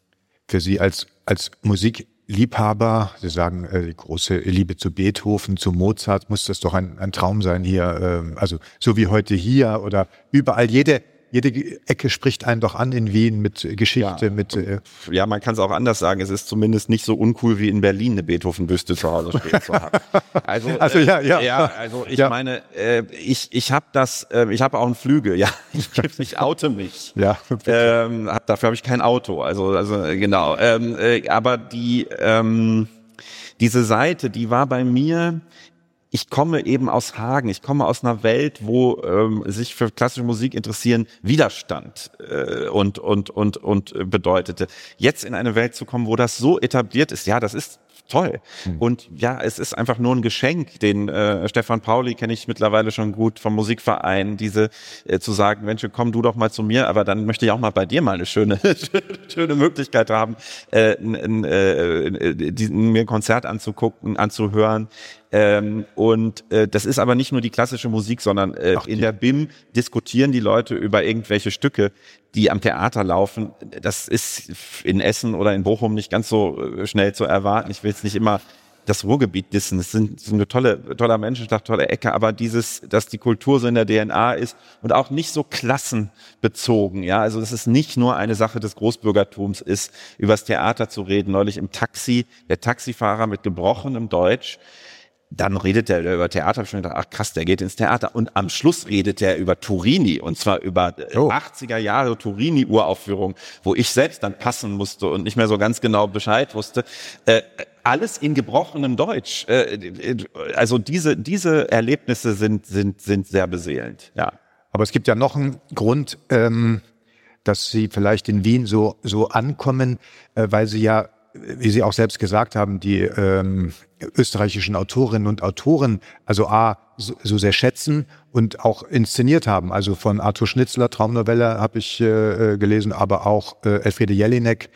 für Sie als als Musikliebhaber, Sie sagen, äh, die große Liebe zu Beethoven, zu Mozart, muss das doch ein, ein Traum sein hier, äh, also so wie heute hier oder überall. Jede jede Ecke spricht einen doch an in Wien mit Geschichte, Ja. mit äh, Ja, man kann es auch anders sagen. Es ist zumindest nicht so uncool wie in Berlin eine Beethoven-Büste zu Hause stehen zu haben. Also, Also, äh, ja, ja. ja, also ich Ja. meine, äh, ich ich habe das, äh, ich habe auch einen Flügel. Ja, ich, ich oute mich. ja. Ähm, hab, dafür habe ich kein Auto. Also also äh, genau. Ähm, äh, aber die ähm, diese Seite, die war bei mir. Ich komme eben aus Hagen, ich komme aus einer Welt, wo ähm, sich für klassische Musik interessieren Widerstand äh, und und und und äh, bedeutete. Jetzt in eine Welt zu kommen, wo das so etabliert ist, ja, das ist toll. Mhm. Und ja, es ist einfach nur ein Geschenk, den äh, Stefan Pauli kenne ich mittlerweile schon gut vom Musikverein, diese äh, zu sagen, Mensch, komm du doch mal zu mir, aber dann möchte ich auch mal bei dir mal eine schöne schöne Möglichkeit haben, äh, n, äh, die, mir ein Konzert anzugucken, anzuhören. Ähm, und äh, das ist aber nicht nur die klassische Musik, sondern äh, Ach, in der B I M diskutieren die Leute über irgendwelche Stücke, die am Theater laufen. Das ist in Essen oder in Bochum nicht ganz so äh, schnell zu erwarten. Ich will jetzt nicht immer das Ruhrgebiet dissen. Es sind so eine tolle, toller Menschenschlag, tolle Ecke, aber dieses, dass die Kultur so in der D N A ist und auch nicht so klassenbezogen, ja, also dass es nicht nur eine Sache des Großbürgertums ist, übers Theater zu reden. Neulich im Taxi, der Taxifahrer mit gebrochenem Deutsch, dann redet er über Theater, hab ich schon gedacht, ach krass, der geht ins Theater. Und am Schluss redet er über Turini, und zwar über oh. achtziger Jahre Turini-Uraufführung, wo ich selbst dann passen musste und nicht mehr so ganz genau Bescheid wusste. Äh, alles in gebrochenem Deutsch. Äh, also diese diese Erlebnisse sind sind sind sehr beseelend, ja. Aber es gibt ja noch einen Grund, ähm, dass Sie vielleicht in Wien so so ankommen, äh, weil Sie ja, wie Sie auch selbst gesagt haben, die ähm, österreichischen Autorinnen und Autoren, also A, so, so sehr schätzen und auch inszeniert haben. Also von Arthur Schnitzler, Traumnovelle, habe ich äh, gelesen, aber auch äh, Elfriede Jelinek.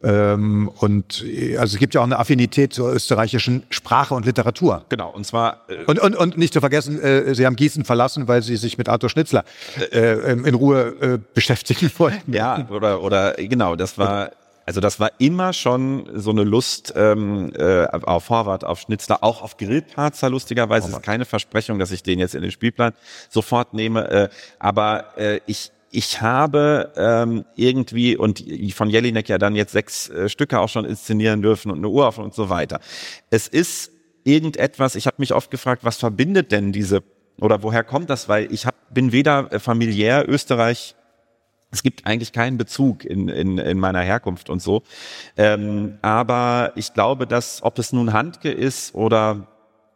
Ähm, und also es gibt ja auch eine Affinität zur österreichischen Sprache und Literatur. Genau, und zwar äh, und, und und nicht zu vergessen, äh, Sie haben Gießen verlassen, weil Sie sich mit Arthur Schnitzler äh, in Ruhe äh, beschäftigen wollten. Ja, oder oder genau, das war also das war immer schon so eine Lust ähm, äh, auf Horvath, auf Schnitzler, auch auf Grillparzer lustigerweise. Es ist keine Versprechung, dass ich den jetzt in den Spielplan sofort nehme, äh, aber äh, ich Ich habe ähm, irgendwie, und von Jelinek ja dann jetzt sechs äh, Stücke auch schon inszenieren dürfen und eine Uraufführung und so weiter. Es ist irgendetwas, ich habe mich oft gefragt, was verbindet denn diese, oder woher kommt das? Weil ich hab, bin weder äh, familiär Österreich, es gibt eigentlich keinen Bezug in, in, in meiner Herkunft und so. Ähm, aber ich glaube, dass, ob es nun Handke ist oder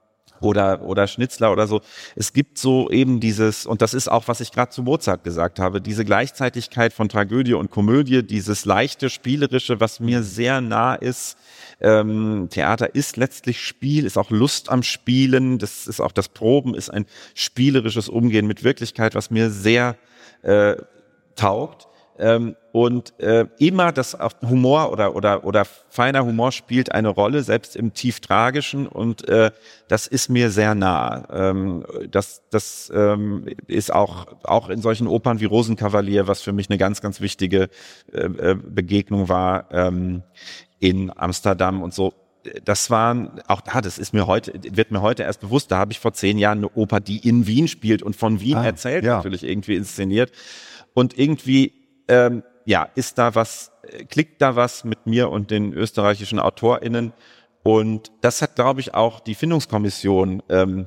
oder oder Schnitzler oder so, es gibt so eben dieses, und das ist auch, was ich gerade zu Mozart gesagt habe, diese Gleichzeitigkeit von Tragödie und Komödie, dieses leichte, spielerische, was mir sehr nah ist. Ähm, Theater ist letztlich Spiel, ist auch Lust am Spielen, das ist auch das Proben, ist ein spielerisches Umgehen mit Wirklichkeit, was mir sehr äh, taugt. Ähm, und äh, immer das Humor oder oder oder feiner Humor spielt eine Rolle, selbst im tief tragischen, und äh, das ist mir sehr nah. Ähm, das das ähm, ist auch auch in solchen Opern wie Rosenkavalier, was für mich eine ganz ganz wichtige äh, Begegnung war ähm, in Amsterdam und so. Das waren auch da, das ist mir heute, wird mir heute erst bewusst. Da habe ich vor zehn Jahren eine Oper, die in Wien spielt und von Wien ah, erzählt, ja. natürlich irgendwie inszeniert, und irgendwie Ähm, ja, ist da was, klickt da was mit mir und den österreichischen AutorInnen, und das hat, glaube ich, auch die Findungskommission ähm,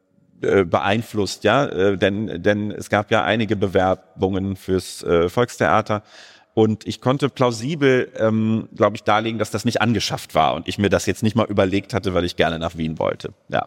äh, beeinflusst, ja, äh, denn denn es gab ja einige Bewerbungen fürs äh, Volkstheater, und ich konnte plausibel, ähm, glaube ich, darlegen, dass das nicht angeschafft war und ich mir das jetzt nicht mal überlegt hatte, weil ich gerne nach Wien wollte, ja.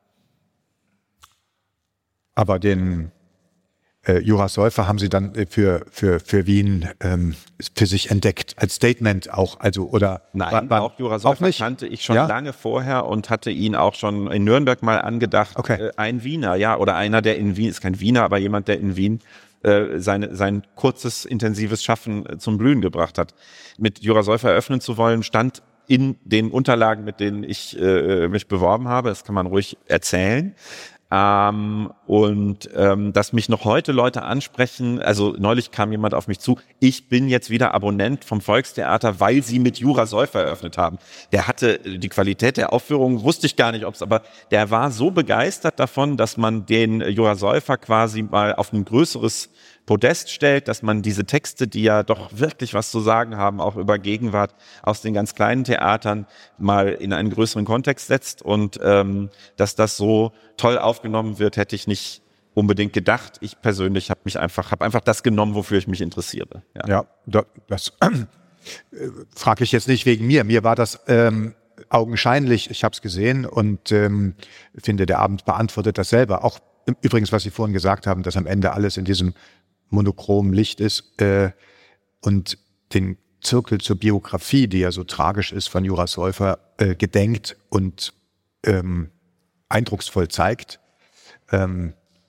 Aber den Äh, Jura Säufer haben Sie dann äh, für für für Wien ähm, für sich entdeckt als Statement auch, also oder nein, war, war, auch Jura Säufer auch nicht? kannte ich schon ja? lange vorher und hatte ihn auch schon in Nürnberg mal angedacht. Okay. Äh, ein Wiener, ja, oder einer, der in Wien ist, kein Wiener, aber jemand, der in Wien äh, seine, sein kurzes, intensives Schaffen äh, zum Blühen gebracht hat. Mit Jura Säufer eröffnen zu wollen, stand in den Unterlagen, mit denen ich äh, mich beworben habe. Das kann man ruhig erzählen. Ähm, und ähm, dass mich noch heute Leute ansprechen, also neulich kam jemand auf mich zu, ich bin jetzt wieder Abonnent vom Volkstheater, weil sie mit Jura Säufer eröffnet haben. Der hatte die Qualität der Aufführung, wusste ich gar nicht, ob es, aber der war so begeistert davon, dass man den Jura Säufer quasi mal auf ein größeres Podest stellt, dass man diese Texte, die ja doch wirklich was zu sagen haben, auch über Gegenwart aus den ganz kleinen Theatern mal in einen größeren Kontext setzt und ähm, dass das so toll aufgenommen wird, hätte ich nicht unbedingt gedacht. Ich persönlich habe mich einfach, habe einfach das genommen, wofür ich mich interessiere. Ja, ja das äh, frage ich jetzt nicht wegen mir. Mir war das ähm, augenscheinlich. Ich habe es gesehen und ähm, finde, der Abend beantwortet das selber. Auch übrigens, was Sie vorhin gesagt haben, dass am Ende alles in diesem monochromen Licht ist äh, und den Zirkel zur Biografie, die ja so tragisch ist, von Jura Säufer äh, gedenkt und ähm, eindrucksvoll zeigt. Ähm,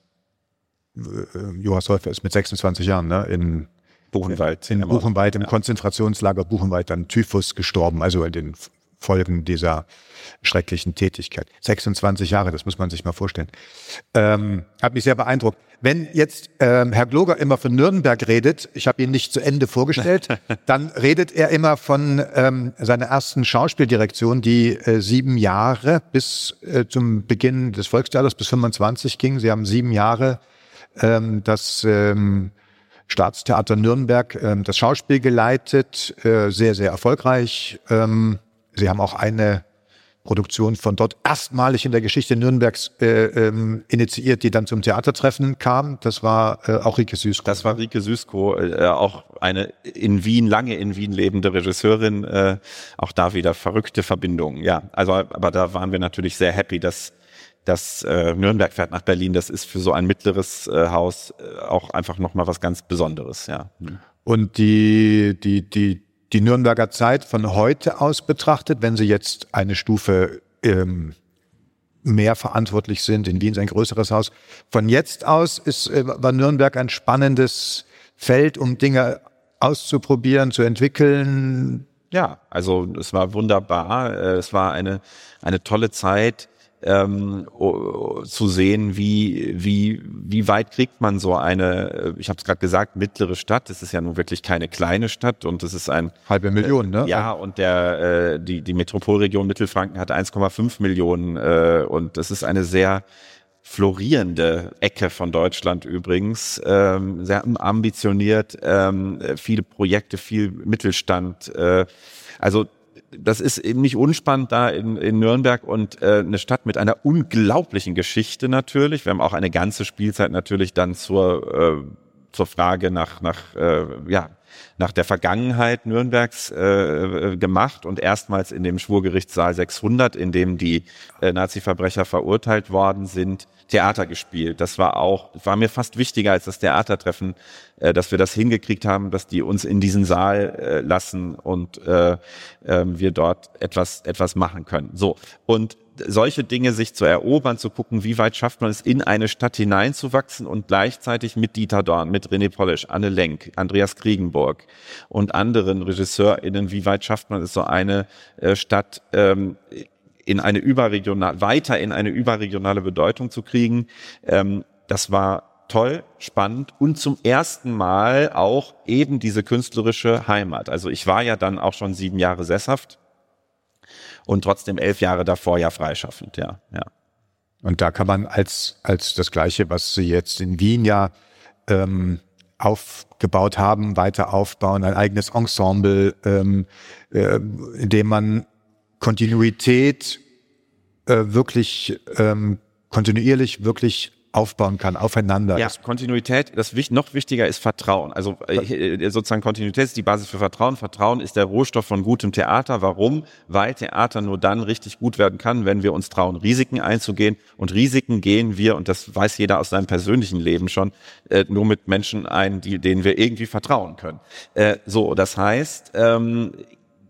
äh, Jura Säufer ist mit sechsundzwanzig Jahren ne, in Buchenwald, in Buchenwald im ja. Konzentrationslager Buchenwald an Typhus gestorben, also in den Folgen dieser schrecklichen Tätigkeit. sechsundzwanzig Jahre, das muss man sich mal vorstellen. Ähm, hat mich sehr beeindruckt. Wenn jetzt ähm, Herr Gloger immer von Nürnberg redet, ich habe ihn nicht zu Ende vorgestellt, dann redet er immer von ähm, seiner ersten Schauspieldirektion, die äh, sieben Jahre bis äh, zum Beginn des Volkstheaters bis fünfundzwanzig ging. Sie haben sieben Jahre ähm, das ähm, Staatstheater Nürnberg ähm, das Schauspiel geleitet, äh, sehr, sehr erfolgreich. Ähm, Sie haben auch eine Produktion von dort erstmalig in der Geschichte Nürnbergs äh, ähm, initiiert, die dann zum Theatertreffen kam. Das war äh, auch Rike Süßkow. Das war Rike Süßkow, äh, auch eine in Wien, lange in Wien lebende Regisseurin. Äh, auch da wieder verrückte Verbindungen. Ja, also aber da waren wir natürlich sehr happy, dass dass äh, Nürnberg fährt nach Berlin. Das ist für so ein mittleres äh, Haus äh, auch einfach nochmal was ganz Besonderes. Ja. Und die die die Die Nürnberger Zeit von heute aus betrachtet, wenn Sie jetzt eine Stufe ähm, mehr verantwortlich sind, in Wien ist ein größeres Haus, von jetzt aus ist, äh, war Nürnberg ein spannendes Feld, um Dinge auszuprobieren, zu entwickeln. Ja, also es war wunderbar, es war eine eine tolle Zeit. Ähm, zu sehen, wie wie wie weit kriegt man so eine, ich habe es gerade gesagt, mittlere Stadt. Das ist ja nun wirklich keine kleine Stadt und es ist ein halbe Million, äh, ne? Ja, und der äh, die die Metropolregion Mittelfranken hat eins Komma fünf Millionen äh, und das ist eine sehr florierende Ecke von Deutschland übrigens, ähm, sehr ambitioniert, ähm, viele Projekte, viel Mittelstand. Äh, also das ist eben nicht unspannend da in, in Nürnberg und äh, eine Stadt mit einer unglaublichen Geschichte natürlich. Wir haben auch eine ganze Spielzeit natürlich dann zur äh, zur Frage nach nach äh, ja nach der Vergangenheit Nürnbergs äh, gemacht und erstmals in dem Schwurgerichtssaal sechshundert, in dem die äh, Nazi-Verbrecher verurteilt worden sind, Theater gespielt. Das war auch, war mir fast wichtiger als das Theatertreffen, äh, dass wir das hingekriegt haben, dass die uns in diesen Saal äh, lassen und äh, äh, wir dort etwas etwas machen können. So, und solche Dinge sich zu erobern, zu gucken, wie weit schafft man es, in eine Stadt hineinzuwachsen und gleichzeitig mit Dieter Dorn, mit René Polish, Anne Lenk, Andreas Kriegenburg und anderen RegisseurInnen, wie weit schafft man es, so eine äh, Stadt ähm, in eine überregional, weiter in eine überregionale Bedeutung zu kriegen. Ähm, das war toll, spannend und zum ersten Mal auch eben diese künstlerische Heimat. Also ich war ja dann auch schon sieben Jahre sesshaft und trotzdem elf Jahre davor ja freischaffend, ja, ja. Und da kann man als als das Gleiche, was Sie jetzt in Wien ja ähm, aufgebaut haben, weiter aufbauen, ein eigenes Ensemble, ähm, äh, in dem man Kontinuität äh, wirklich ähm, kontinuierlich wirklich aufbauen kann, aufeinander. Ja, Kontinuität, das noch wichtiger ist Vertrauen. Also äh, sozusagen Kontinuität ist die Basis für Vertrauen. Vertrauen ist der Rohstoff von gutem Theater. Warum? Weil Theater nur dann richtig gut werden kann, wenn wir uns trauen, Risiken einzugehen. Und Risiken gehen wir, und das weiß jeder aus seinem persönlichen Leben schon, äh, nur mit Menschen ein, die, denen wir irgendwie vertrauen können. Äh, so, das heißt, ähm,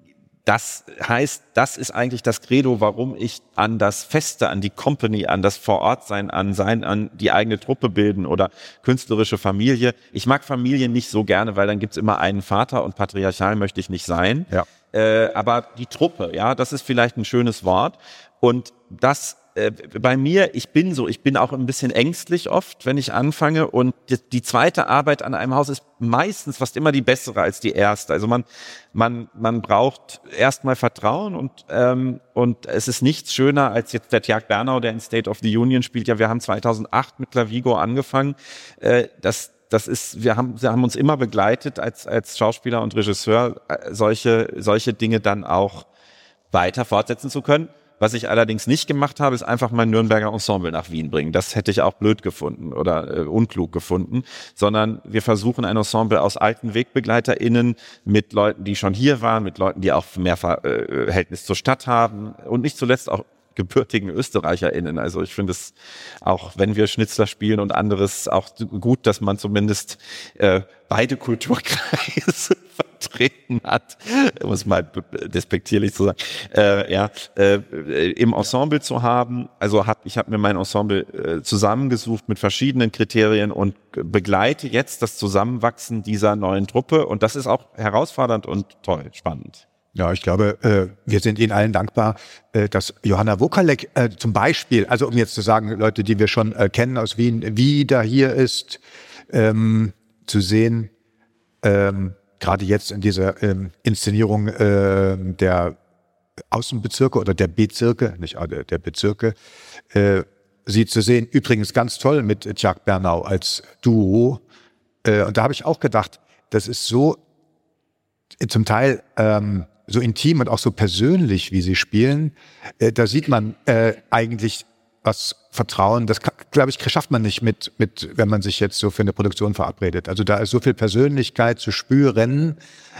das heißt, das ist eigentlich das Credo, warum ich an das Feste, an die Company, an das Vorortsein, an sein, an die eigene Truppe bilden oder künstlerische Familie. Ich mag Familien nicht so gerne, weil dann gibt's immer einen Vater und patriarchal möchte ich nicht sein. Ja. Äh, aber die Truppe, ja, das ist vielleicht ein schönes Wort. Und das äh, bei mir, ich bin so, ich bin auch ein bisschen ängstlich oft, wenn ich anfange. Und die, die zweite Arbeit an einem Haus ist meistens fast immer die bessere als die erste. Also man man man braucht erstmal Vertrauen und ähm, und es ist nichts schöner als jetzt der Tjag Bernau, der in State of the Union spielt. Ja, wir haben zweitausendacht mit Clavigo angefangen. Äh, das Das ist, wir haben, wir haben uns immer begleitet als als Schauspieler und Regisseur, solche solche Dinge dann auch weiter fortsetzen zu können. Was ich allerdings nicht gemacht habe, ist einfach mein Nürnberger Ensemble nach Wien bringen. Das hätte ich auch blöd gefunden oder äh, unklug gefunden, sondern wir versuchen ein Ensemble aus alten WegbegleiterInnen mit Leuten, die schon hier waren, mit Leuten, die auch mehr Verhältnis zur Stadt haben und nicht zuletzt auch gebürtigen ÖsterreicherInnen. Also ich finde es auch, wenn wir Schnitzler spielen und anderes, auch gut, dass man zumindest äh, beide Kulturkreise vertreten hat, um es mal despektierlich zu sagen, äh, ja, äh, im Ensemble zu haben. Also hab, ich habe mir mein Ensemble äh, zusammengesucht mit verschiedenen Kriterien und begleite jetzt das Zusammenwachsen dieser neuen Truppe und das ist auch herausfordernd und toll, spannend. Ja, ich glaube, äh, wir sind Ihnen allen dankbar, äh, dass Johanna Wokalek äh, zum Beispiel, also um jetzt zu sagen, Leute, die wir schon äh, kennen aus Wien, wieder hier ist, ähm, zu sehen, ähm, gerade jetzt in dieser ähm, Inszenierung äh, der Außenbezirke oder der Bezirke, nicht äh, der Bezirke, äh, sie zu sehen, übrigens ganz toll mit Tjag Bernau als Duo. Äh, und da habe ich auch gedacht, das ist so zum Teil ähm, so intim und auch so persönlich, wie sie spielen, äh, da sieht man äh, eigentlich was Vertrauen, das glaube ich, schafft man nicht mit, mit, wenn man sich jetzt so für eine Produktion verabredet. Also da ist so viel Persönlichkeit zu spüren,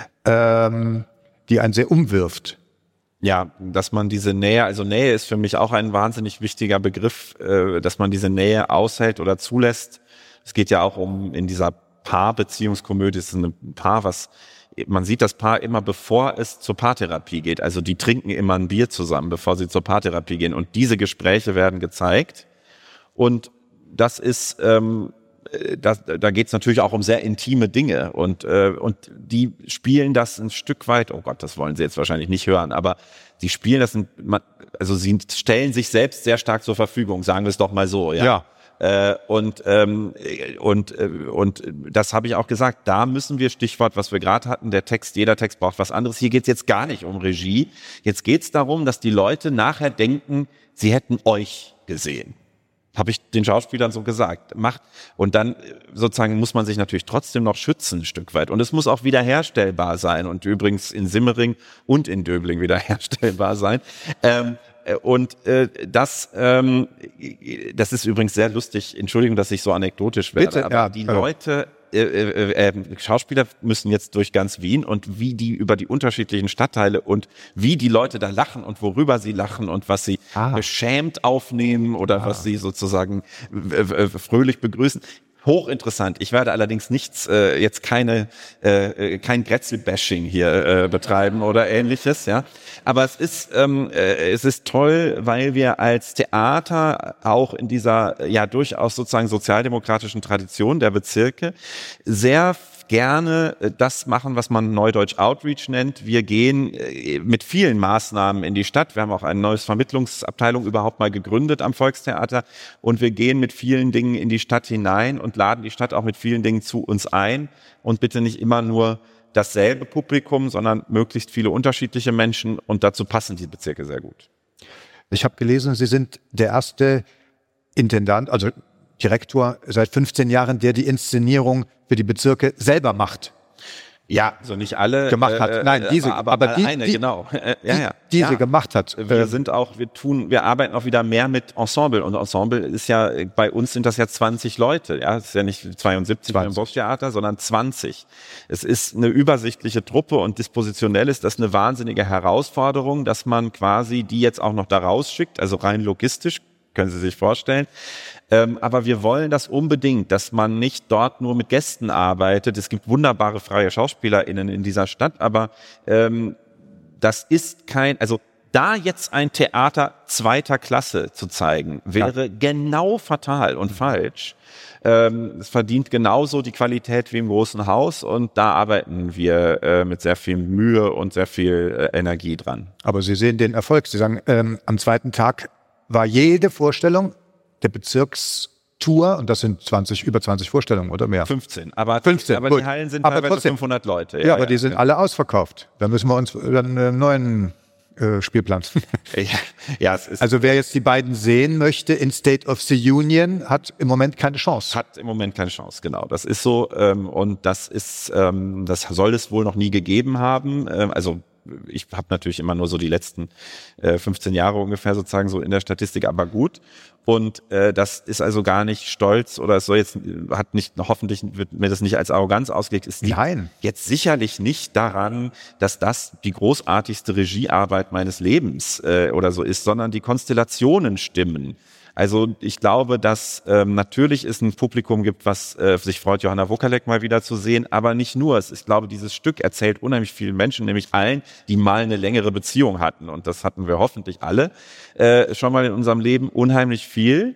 ähm, die einen sehr umwirft. Ja, dass man diese Nähe, also Nähe ist für mich auch ein wahnsinnig wichtiger Begriff, äh, dass man diese Nähe aushält oder zulässt. Es geht ja auch um, in dieser Paarbeziehungskomödie, es ist ein Paar, was man sieht das Paar immer, bevor es zur Paartherapie geht. Also die trinken immer ein Bier zusammen, bevor sie zur Paartherapie gehen. Und diese Gespräche werden gezeigt. Und das ist, ähm, das, da geht es natürlich auch um sehr intime Dinge. Und, äh, und die spielen das ein Stück weit, oh Gott, das wollen Sie jetzt wahrscheinlich nicht hören, aber sie spielen das, ein, also sie stellen sich selbst sehr stark zur Verfügung, sagen wir es doch mal so. Ja. Ja. Äh, und ähm, und äh, und das habe ich auch gesagt, da müssen wir, Stichwort, was wir gerade hatten, der Text, jeder Text braucht was anderes. Hier geht's jetzt gar nicht um Regie. Jetzt geht's darum, dass die Leute nachher denken, sie hätten euch gesehen. Habe ich den Schauspielern so gesagt. Macht und dann sozusagen muss man sich natürlich trotzdem noch schützen ein Stück weit. Und es muss auch wiederherstellbar sein und übrigens in Simmering und in Döbling wiederherstellbar sein. Ähm, Und äh, das, ähm, das ist übrigens sehr lustig. Entschuldigung, dass ich so anekdotisch werde, Bitte, aber ja, die äh. Leute, äh, äh, äh, Schauspieler müssen jetzt durch ganz Wien und wie die über die unterschiedlichen Stadtteile und wie die Leute da lachen und worüber sie lachen und was sie ah. beschämt aufnehmen oder ah. was sie sozusagen äh, äh, fröhlich begrüßen. Hochinteressant. Ich werde allerdings nichts, äh, jetzt keine, äh, kein Grätzl-Bashing hier äh, betreiben oder ähnliches, ja. Aber es ist, ähm, äh, es ist toll, weil wir als Theater auch in dieser, ja, durchaus sozusagen sozialdemokratischen Tradition der Bezirke sehr gerne das machen, was man neudeutsch Outreach nennt. Wir gehen mit vielen Maßnahmen in die Stadt. Wir haben auch eine neue Vermittlungsabteilung überhaupt mal gegründet am Volkstheater und wir gehen mit vielen Dingen in die Stadt hinein und laden die Stadt auch mit vielen Dingen zu uns ein und bitte nicht immer nur dasselbe Publikum, sondern möglichst viele unterschiedliche Menschen und dazu passen die Bezirke sehr gut. Ich habe gelesen, Sie sind der erste Intendant, also Direktor seit fünfzehn Jahren, der die Inszenierung für die Bezirke selber macht. Ja, so also nicht alle gemacht hat. Nein, diese, aber, aber die, eine, die, genau. Äh, ja, ja. Die, diese ja. gemacht hat. Wir sind auch, wir tun, wir arbeiten auch wieder mehr mit Ensemble und Ensemble ist ja, bei uns sind das ja zwanzig Leute, ja, es ist ja nicht zweiundsiebzig im Bosch-Theater, sondern zwanzig. Es ist eine übersichtliche Truppe und dispositionell ist das eine wahnsinnige Herausforderung, dass man quasi die jetzt auch noch da rausschickt, also rein logistisch, können Sie sich vorstellen. Ähm, aber wir wollen das unbedingt, dass man nicht dort nur mit Gästen arbeitet. Es gibt wunderbare freie SchauspielerInnen in dieser Stadt, aber ähm, das ist kein, also da jetzt ein Theater zweiter Klasse zu zeigen, wäre ja. genau fatal und falsch. Ähm, es verdient genauso die Qualität wie im großen Haus und da arbeiten wir äh, mit sehr viel Mühe und sehr viel äh, Energie dran. Aber Sie sehen den Erfolg. Sie sagen, ähm, am zweiten Tag war jede Vorstellung der Bezirkstour, und das sind zwanzig, über zwanzig Vorstellungen oder mehr? fünfzehn. Aber, fünfzehn, aber gut. die Hallen sind aber teilweise trotzdem. fünfhundert Leute. Ja, ja aber ja, die sind ja. alle ausverkauft. Da müssen wir uns dann einen neuen äh, Spielplan. ja, ja, es ist also wer jetzt die beiden sehen möchte in State of the Union, hat im Moment keine Chance. Hat im Moment keine Chance, genau. Das ist so ähm, und das ist, ähm, das soll es wohl noch nie gegeben haben. Ähm, also ich habe natürlich immer nur so die letzten äh, fünfzehn Jahre ungefähr sozusagen so in der Statistik, aber gut. Und äh, das ist also gar nicht stolz oder es soll jetzt, hat nicht, hoffentlich wird mir das nicht als Arroganz ausgelegt. Es liegt Nein. jetzt sicherlich nicht daran, dass das die großartigste Regiearbeit meines Lebens äh, oder so ist, sondern die Konstellationen stimmen. Also ich glaube, dass ähm, natürlich es ein Publikum gibt, was äh, sich freut, Johanna Wokalek mal wieder zu sehen, aber nicht nur. Es, ich glaube, dieses Stück erzählt unheimlich vielen Menschen, nämlich allen, die mal eine längere Beziehung hatten. Und das hatten wir hoffentlich alle äh, schon mal in unserem Leben, unheimlich viel.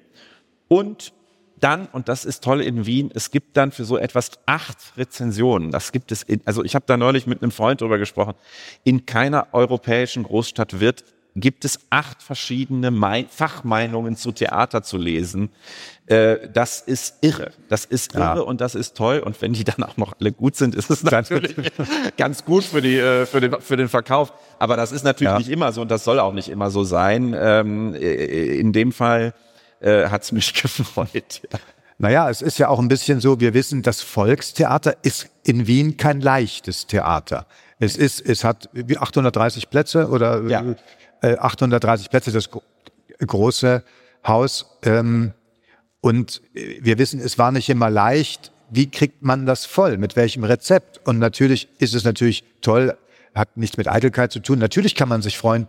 Und dann, und das ist toll in Wien, es gibt dann für so etwas acht Rezensionen. Das gibt es, in, also ich habe da neulich mit einem Freund drüber gesprochen, in keiner europäischen Großstadt wird gibt es acht verschiedene Mein- Fachmeinungen zu Theater zu lesen. Äh, das ist irre. Das ist irre ja. und das ist toll. Und wenn die dann auch noch alle gut sind, ist es natürlich ganz gut für, die, äh, für, den, für den Verkauf. Aber das ist natürlich ja. nicht immer so und das soll auch nicht immer so sein. Ähm, in dem Fall äh, hat es mich gefreut. Ja. Naja, es ist ja auch ein bisschen so, wir wissen, das Volkstheater ist in Wien kein leichtes Theater. Es ist, es hat achthundertdreißig Plätze oder ja. achthundertdreißig Plätze, das große Haus. Ähm, und wir wissen, es war nicht immer leicht. Wie kriegt man das voll? Mit welchem Rezept? Und natürlich ist es natürlich toll, hat nichts mit Eitelkeit zu tun. Natürlich kann man sich freuen.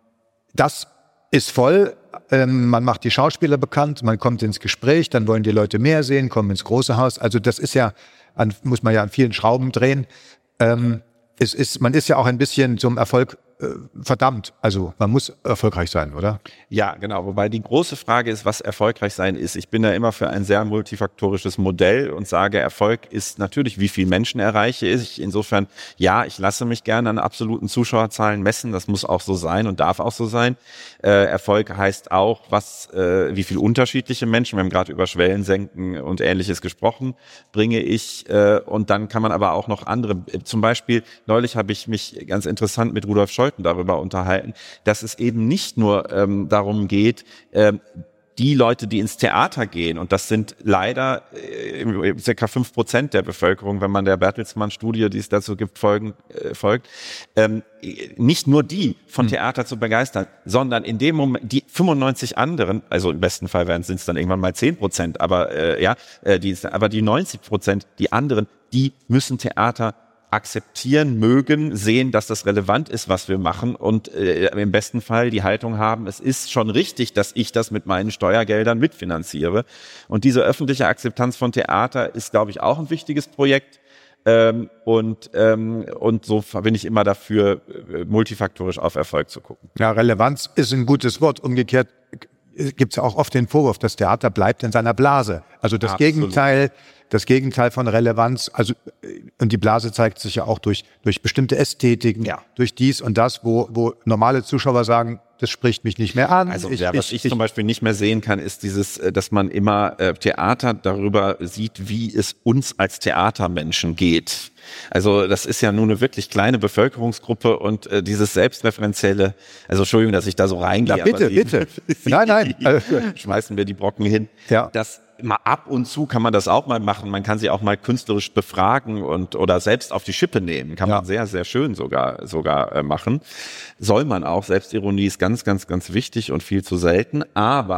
Das ist voll. Ähm, man macht die Schauspieler bekannt, man kommt ins Gespräch, dann wollen die Leute mehr sehen, kommen ins große Haus. Also das ist ja, an, muss man ja an vielen Schrauben drehen. Ähm, es ist, man ist ja auch ein bisschen zum Erfolg verdammt, also man muss erfolgreich sein, oder? Ja, genau. Wobei die große Frage ist, was erfolgreich sein ist. Ich bin da immer für ein sehr multifaktorisches Modell und sage, Erfolg ist natürlich, wie viele Menschen erreiche ich. Insofern, ja, ich lasse mich gerne an absoluten Zuschauerzahlen messen. Das muss auch so sein und darf auch so sein. Äh, Erfolg heißt auch, was, äh, wie viele unterschiedliche Menschen, wir haben gerade über Schwellensenken und Ähnliches gesprochen, bringe ich. Äh, und dann kann man aber auch noch andere, zum Beispiel, neulich habe ich mich ganz interessant mit Rudolf Scholz darüber unterhalten, dass es eben nicht nur ähm, darum geht, ähm, die Leute, die ins Theater gehen, und das sind leider äh, circa fünf Prozent der Bevölkerung, wenn man der Bertelsmann-Studie, die es dazu gibt, folgen, äh, folgt, ähm, nicht nur die von Theater zu begeistern, sondern in dem Moment die fünfundneunzig anderen, also im besten Fall werden es dann irgendwann mal zehn Prozent, aber äh, ja, äh, die, aber die neunzig Prozent, die anderen, die müssen Theater akzeptieren, mögen, sehen, dass das relevant ist, was wir machen und äh, im besten Fall die Haltung haben, es ist schon richtig, dass ich das mit meinen Steuergeldern mitfinanziere. Und diese öffentliche Akzeptanz von Theater ist, glaube ich, auch ein wichtiges Projekt. Ähm, und, ähm, und so bin ich immer dafür, äh, multifaktorisch auf Erfolg zu gucken. Ja, Relevanz ist ein gutes Wort. Umgekehrt gibt es ja auch oft den Vorwurf, das Theater bleibt in seiner Blase. Also das Absolut. Gegenteil, das Gegenteil von Relevanz. Also und die Blase zeigt sich ja auch durch durch bestimmte Ästhetiken, ja. durch dies und das, wo wo normale Zuschauer sagen, das spricht mich nicht mehr an. Also ich, ja, was ich, ich zum Beispiel nicht mehr sehen kann, ist dieses, dass man immer äh, Theater darüber sieht, wie es uns als Theatermenschen geht. Also das ist ja nun eine wirklich kleine Bevölkerungsgruppe und äh, dieses selbstreferenzielle, also Entschuldigung, dass ich da so reingehe. Ja, bitte, aber die, bitte. nein, nein. Schmeißen wir die Brocken hin. Ja. Das mal ab und zu kann man das auch mal machen. Man kann sie auch mal künstlerisch befragen und oder selbst auf die Schippe nehmen. Kann ja. man sehr, sehr schön sogar sogar äh, machen. Soll man auch. Selbstironie ist ganz, ganz, ganz wichtig und viel zu selten. Aber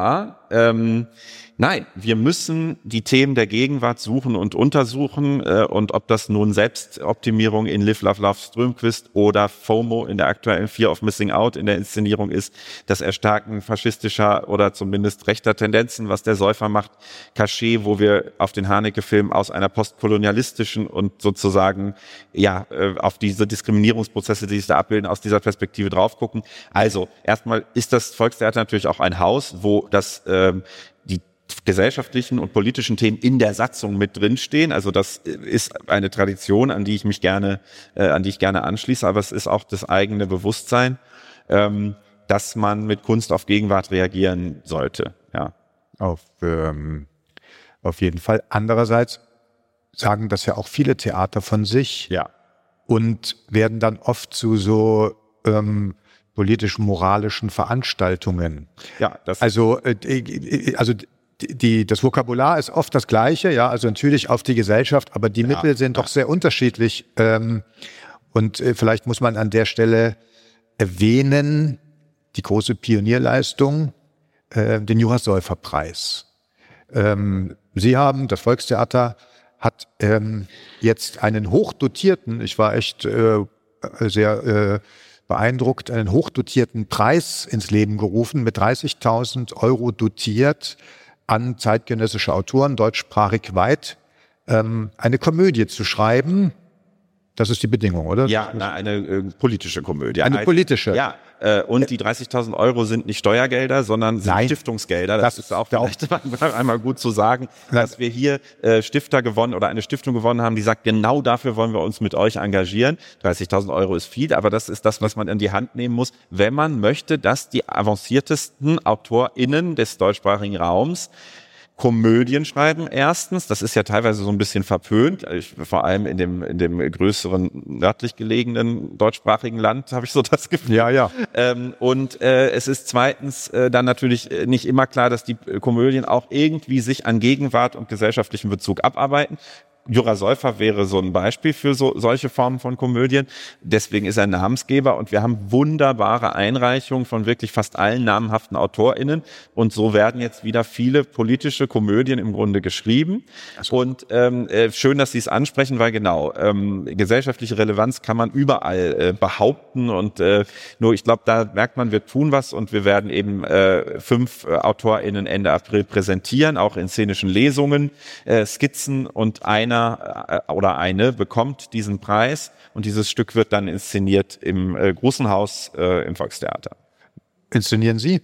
ähm, nein, wir müssen die Themen der Gegenwart suchen und untersuchen äh, und ob das nun Selbstoptimierung in Live, Love, Love, Strömquist oder FOMO in der aktuellen Fear of Missing Out in der Inszenierung ist, das Erstarken faschistischer oder zumindest rechter Tendenzen, was der Säufer macht, Cachet, wo wir auf den Haneke-Film aus einer postkolonialistischen und sozusagen ja äh, auf diese Diskriminierungsprozesse, die sich da abbilden, aus dieser Perspektive drauf gucken. Also erstmal ist das Volkstheater natürlich auch ein Haus, wo das ähm, die gesellschaftlichen und politischen Themen in der Satzung mit drinstehen. Also das ist eine Tradition, an die ich mich gerne, äh, an die ich gerne anschließe, aber es ist auch das eigene Bewusstsein, ähm, dass man mit Kunst auf Gegenwart reagieren sollte. Ja. Auf, ähm, auf jeden Fall. Andererseits sagen das ja auch viele Theater von sich. Ja. Und werden dann oft zu so ähm, politisch-moralischen Veranstaltungen. Ja, das also, äh, also die, das Vokabular ist oft das gleiche, ja, also natürlich auf die Gesellschaft, aber die ja, Mittel sind ja. doch sehr unterschiedlich. Ähm, und äh, vielleicht muss man an der Stelle erwähnen, die große Pionierleistung, äh, den Juras-Säufer-Preis. Ähm, Sie haben, das Volkstheater hat ähm, jetzt einen hochdotierten, ich war echt äh, sehr äh, beeindruckt, einen hochdotierten Preis ins Leben gerufen, mit dreißigtausend Euro dotiert an zeitgenössische Autoren, deutschsprachig weit, ähm, eine Komödie zu schreiben. Das ist die Bedingung, oder? Ja, na, eine äh, politische Komödie. Eine politische? Ja, äh, und die dreißigtausend Euro sind nicht Steuergelder, sondern sind Nein. Stiftungsgelder. Das, das ist auch vielleicht einmal gut zu sagen, Nein. dass wir hier äh, Stifter gewonnen oder eine Stiftung gewonnen haben, die sagt, genau dafür wollen wir uns mit euch engagieren. dreißigtausend Euro ist viel, aber das ist das, was man in die Hand nehmen muss, wenn man möchte, dass die avanciertesten AutorInnen des deutschsprachigen Raums Komödien schreiben erstens, das ist ja teilweise so ein bisschen verpönt, ich, vor allem in dem in dem größeren nördlich gelegenen deutschsprachigen Land habe ich so das Gefühl. Ja, ja. Ähm, und äh, es ist zweitens äh, dann natürlich nicht immer klar, dass die Komödien auch irgendwie sich an Gegenwart und gesellschaftlichen Bezug abarbeiten. Juras-Säufer wäre so ein Beispiel für so solche Formen von Komödien. Deswegen ist er Namensgeber und wir haben wunderbare Einreichungen von wirklich fast allen namhaften AutorInnen und so werden jetzt wieder viele politische Komödien im Grunde geschrieben. Also. Und ähm, äh, schön, dass Sie es ansprechen, weil genau, ähm, gesellschaftliche Relevanz kann man überall äh, behaupten und äh, nur ich glaube, da merkt man, wir tun was und wir werden eben äh, fünf äh, AutorInnen Ende April präsentieren, auch in szenischen Lesungen, äh, Skizzen und einer oder eine bekommt diesen Preis und dieses Stück wird dann inszeniert im äh, großen Haus äh, im Volkstheater. Inszenieren Sie?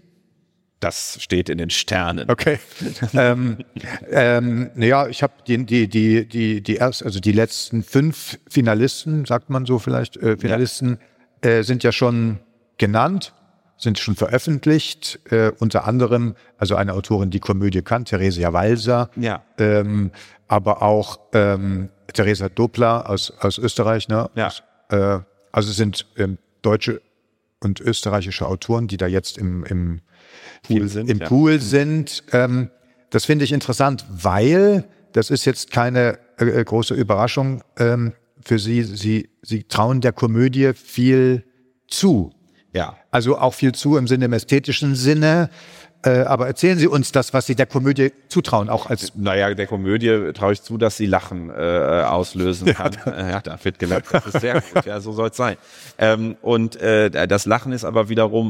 Das steht in den Sternen. Okay. ähm, ähm, naja, ich habe die die die die die erst also die letzten fünf Finalisten, sagt man so vielleicht, äh, Finalisten ja. äh, sind ja schon genannt, sind schon veröffentlicht, äh, unter anderem also eine Autorin, die Komödie kann, Theresia Walser. Ja. Ähm, aber auch ähm, Theresa Doppler aus, aus Österreich. Ne? Ja. Aus, äh, also es sind ähm, deutsche und österreichische Autoren, die da jetzt im, im Pool sind. Im ja. Pool sind. Ähm, das finde ich interessant, weil das ist jetzt keine äh, große Überraschung ähm, für Sie. Sie. Sie trauen der Komödie viel zu. Ja. Also auch viel zu im Sinne, im ästhetischen Sinne. Äh, aber erzählen Sie uns das, was Sie der Komödie zutrauen, auch als... Naja, der Komödie traue ich zu, dass sie Lachen äh, auslösen kann. Ja, da, ja, da wird gelacht. Das ist sehr gut. Ja, so soll es sein. Ähm, und äh, das Lachen ist aber wiederum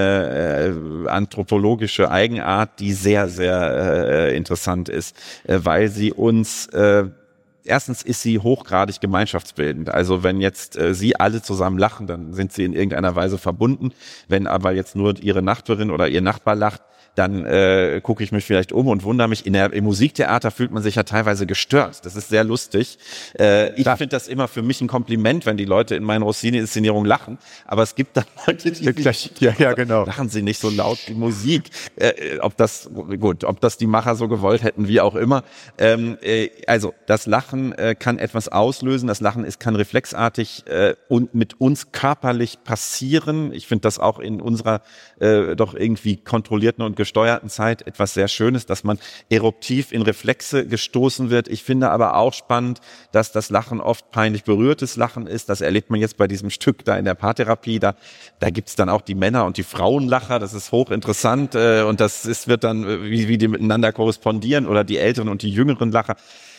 eine äh, anthropologische Eigenart, die sehr, sehr äh, interessant ist, äh, weil sie uns... Äh, Erstens ist sie hochgradig gemeinschaftsbildend. Also wenn jetzt äh, Sie alle zusammen lachen, dann sind Sie in irgendeiner Weise verbunden. Wenn aber jetzt nur Ihre Nachbarin oder Ihr Nachbar lacht, dann äh, gucke ich mich vielleicht um und wundere mich. In der, im Musiktheater fühlt man sich ja teilweise gestört. Das ist sehr lustig. Äh, ich finde das immer für mich ein Kompliment, wenn die Leute in meinen Rossini-Inszenierungen lachen. Aber es gibt dann Leute, die Gleich, ja, ja, genau. lachen Sie nicht so laut die Musik. Äh, ob das gut, ob das die Macher so gewollt hätten, wie auch immer. Ähm, äh, also das Lachen Lachen äh, kann etwas auslösen. Das Lachen ist kann reflexartig äh, und mit uns körperlich passieren. Ich finde das auch in unserer äh, doch irgendwie kontrollierten und gesteuerten Zeit etwas sehr Schönes, dass man eruptiv in Reflexe gestoßen wird. Ich finde aber auch spannend, dass das Lachen oft peinlich berührtes Lachen ist. Das erlebt man jetzt bei diesem Stück da in der Paartherapie. Da, da gibt's dann auch die Männer- und die Frauenlacher. Das ist hochinteressant äh, und das ist, wird dann, äh, wie, wie die miteinander korrespondieren oder die älteren und die jüngeren Lacher.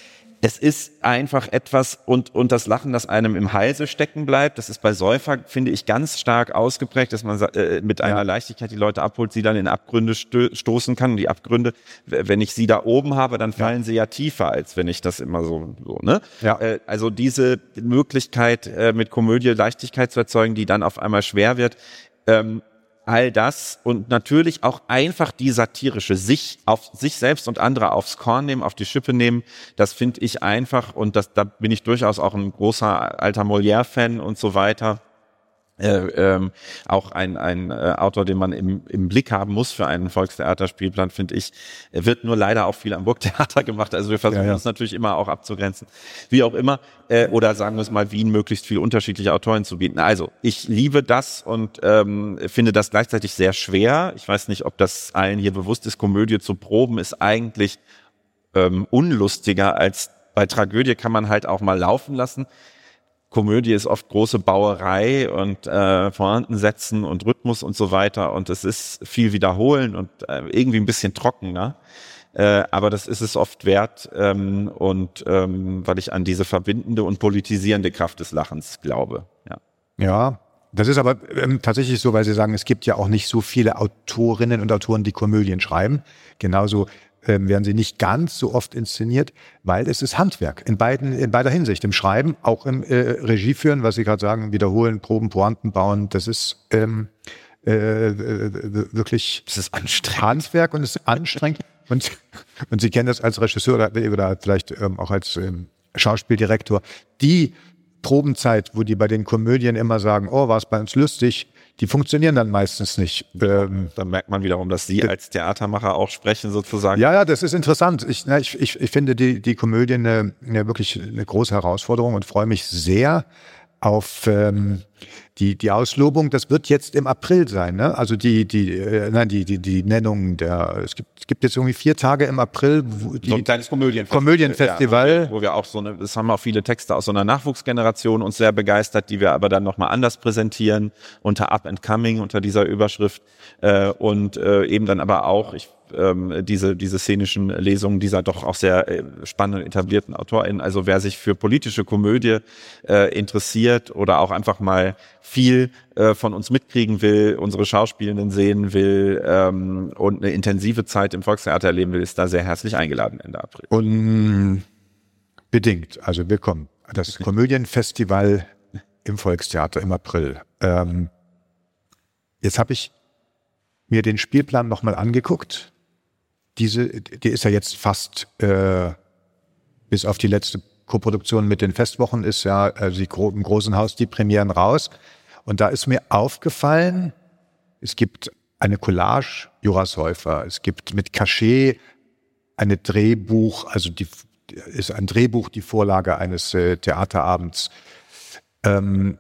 Es ist einfach etwas und, und das Lachen, das einem im Halse stecken bleibt, das ist bei Säufer, finde ich, ganz stark ausgeprägt, dass man äh, mit einer ja. Leichtigkeit die Leute abholt, sie dann in Abgründe stö- stoßen kann. Und die Abgründe, wenn ich sie da oben habe, dann fallen ja. sie ja tiefer, als wenn ich das immer so, so ne? Ja. Äh, also diese Möglichkeit, äh, mit Komödie Leichtigkeit zu erzeugen, die dann auf einmal schwer wird, ähm, all das und natürlich auch einfach die satirische sich auf sich selbst und andere aufs Korn nehmen, auf die Schippe nehmen, das finde ich einfach und das, da bin ich durchaus auch ein großer alter Molière-Fan und so weiter. Äh, ähm, auch ein, ein äh, Autor, den man im, im Blick haben muss für einen Volkstheaterspielplan, finde ich, wird nur leider auch viel am Burgtheater gemacht. Also wir versuchen ja, ja. uns natürlich immer auch abzugrenzen. Wie auch immer, äh, oder sagen wir es mal, Wien möglichst viele unterschiedliche Autoren zu bieten. Also ich liebe das und ähm, finde das gleichzeitig sehr schwer. Ich weiß nicht, ob das allen hier bewusst ist. Komödie zu proben ist eigentlich ähm, unlustiger als bei Tragödie, kann man halt auch mal laufen lassen. Komödie ist oft große Bauerei und äh, Pointensetzen und Rhythmus und so weiter und es ist viel Wiederholen und äh, irgendwie ein bisschen trockener, äh, aber das ist es oft wert ähm, und ähm, weil ich an diese verbindende und politisierende Kraft des Lachens glaube. Ja, ja das ist aber ähm, tatsächlich so, weil Sie sagen, es gibt ja auch nicht so viele Autorinnen und Autoren, die Komödien schreiben. Genauso ähm, werden sie nicht ganz so oft inszeniert, weil es ist Handwerk in beiden in beider Hinsicht, im Schreiben, auch im äh, Regie führen, was Sie gerade sagen, wiederholen, Proben, Pointen bauen, das ist ähm, äh, wirklich das ist anstrengend. Handwerk und es ist anstrengend. und, und Sie kennen das als Regisseur oder, oder vielleicht ähm, auch als ähm, Schauspieldirektor, die Probenzeit, wo die bei den Komödien immer sagen, oh, war es bei uns lustig, die funktionieren dann meistens nicht. Ähm, dann merkt man wiederum, dass Sie als Theatermacher auch sprechen sozusagen. Ja, ja, das ist interessant. Ich, na, ich, ich, ich finde die, die Komödie eine, eine wirklich eine große Herausforderung und freue mich sehr auf ähm, die die Auslobung. Das wird jetzt im April sein, ne? Also die die äh, nein die die die Nennung der es gibt es gibt jetzt irgendwie vier Tage im April wo die, so ein kleines Komödienfestival, Komödienfestival, ja, wo wir auch so eine, das haben auch viele Texte aus so einer Nachwuchsgeneration uns sehr begeistert, die wir aber dann nochmal anders präsentieren unter Up and Coming unter dieser Überschrift äh, und äh, eben dann aber auch ich ähm, diese diese szenischen Lesungen dieser doch auch sehr äh, spannenden etablierten AutorInnen. Also wer sich für politische Komödie äh, interessiert oder auch einfach mal viel äh, von uns mitkriegen will, unsere Schauspielenden sehen will ähm, und eine intensive Zeit im Volkstheater erleben will, ist da sehr herzlich eingeladen Ende April. Unbedingt. Also wir kommen. Das Komödienfestival im Volkstheater im April. Ähm, jetzt habe ich mir den Spielplan nochmal angeguckt. Diese, die ist ja jetzt fast äh, bis auf die letzte Koproduktion mit den Festwochen ist ja also die, im Großen Haus die Premieren raus. Und da ist mir aufgefallen, es gibt eine Collage Jura Säufer, es gibt mit Cachet eine Drehbuch, also die ist ein Drehbuch, die Vorlage eines äh, Theaterabends. Ähm,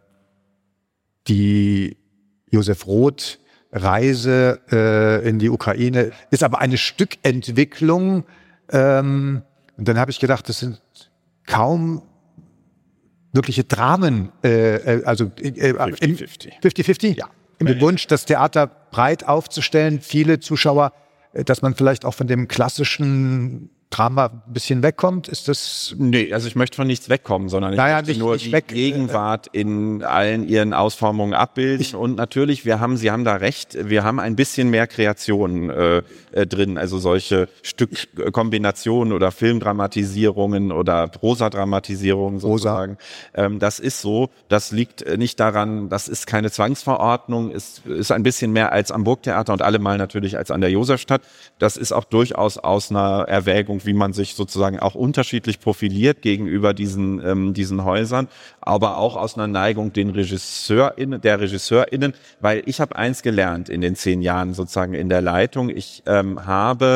die Josef Roth Reise äh, in die Ukraine ist aber eine Stückentwicklung. Ähm, und dann habe ich gedacht, das sind kaum wirkliche Dramen, äh, also äh, fünfzig fünfzig? Ja. Im Wunsch, das Theater breit aufzustellen, viele Zuschauer, dass man vielleicht auch von dem klassischen Drama ein bisschen wegkommt, ist das? Nee, also ich möchte von nichts wegkommen, sondern ich naja, möchte nicht, nur nicht die weg. Gegenwart in allen ihren Ausformungen abbilden. Ich und natürlich, wir haben, Sie haben da recht, wir haben ein bisschen mehr Kreation äh, äh, drin, also solche Stückkombinationen oder Filmdramatisierungen oder Prosadramatisierungen sozusagen. Prosa. Ähm, das ist so, das liegt nicht daran, das ist keine Zwangsverordnung, ist, ist ein bisschen mehr als am Burgtheater und allemal natürlich als an der Josefstadt. Das ist auch durchaus aus einer Erwägung, wie man sich sozusagen auch unterschiedlich profiliert gegenüber diesen ähm, diesen Häusern, aber auch aus einer Neigung den RegisseurInnen, der RegisseurInnen, weil ich habe eins gelernt in den zehn Jahren sozusagen in der Leitung. Ich ähm, habe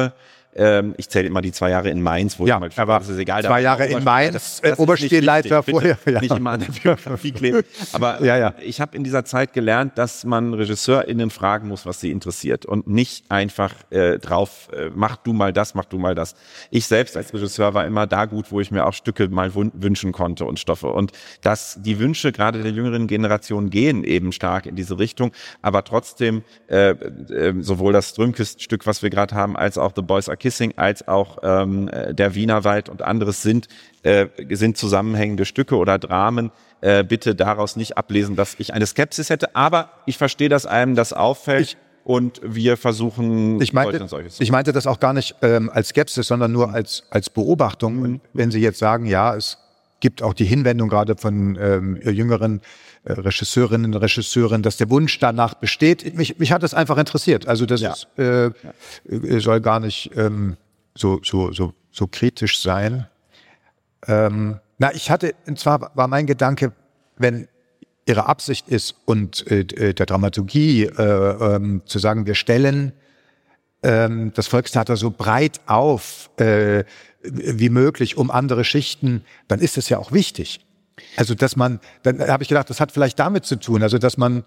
ähm, ich zähle immer die zwei Jahre in Mainz, wo ja, ich mal, aber das ist egal. Zwei Jahre in Mainz, das, das Oberstehleiter vorher. Bitte, ja. Nicht immer an der Biografie kleben. Aber ja, ja. ich habe in dieser Zeit gelernt, dass man RegisseurInnen fragen muss, was sie interessiert und nicht einfach äh, drauf, äh, mach du mal das, mach du mal das. Ich selbst als Regisseur war immer da gut, wo ich mir auch Stücke mal wun- wünschen konnte und Stoffe. Und dass die Wünsche gerade der jüngeren Generation gehen eben stark in diese Richtung, aber trotzdem äh, äh, sowohl das Strömkist-Stück, was wir gerade haben, als auch The Boys Are Kissing, als auch ähm, der Wienerwald und anderes sind, äh, sind zusammenhängende Stücke oder Dramen. Äh, bitte daraus nicht ablesen, dass ich eine Skepsis hätte, aber ich verstehe, dass einem das auffällt. Ich Und wir versuchen, ich meinte, ich meinte das auch gar nicht ähm, als Skepsis, sondern nur als, als Beobachtung. Mhm. Und wenn Sie jetzt sagen, ja, es gibt auch die Hinwendung gerade von ähm, jüngeren äh, Regisseurinnen und Regisseuren, dass der Wunsch danach besteht. Mich, mich hat das einfach interessiert. Also das ja. ist, äh, ja. soll gar nicht ähm, so, so, so, so kritisch sein. Ähm, na, ich hatte, und zwar war mein Gedanke, wenn Ihre Absicht ist und äh, der Dramaturgie äh, ähm, zu sagen, wir stellen ähm, das Volkstheater so breit auf äh, wie möglich um andere Schichten, dann ist es ja auch wichtig. Also dass man, dann habe ich gedacht, das hat vielleicht damit zu tun, also dass man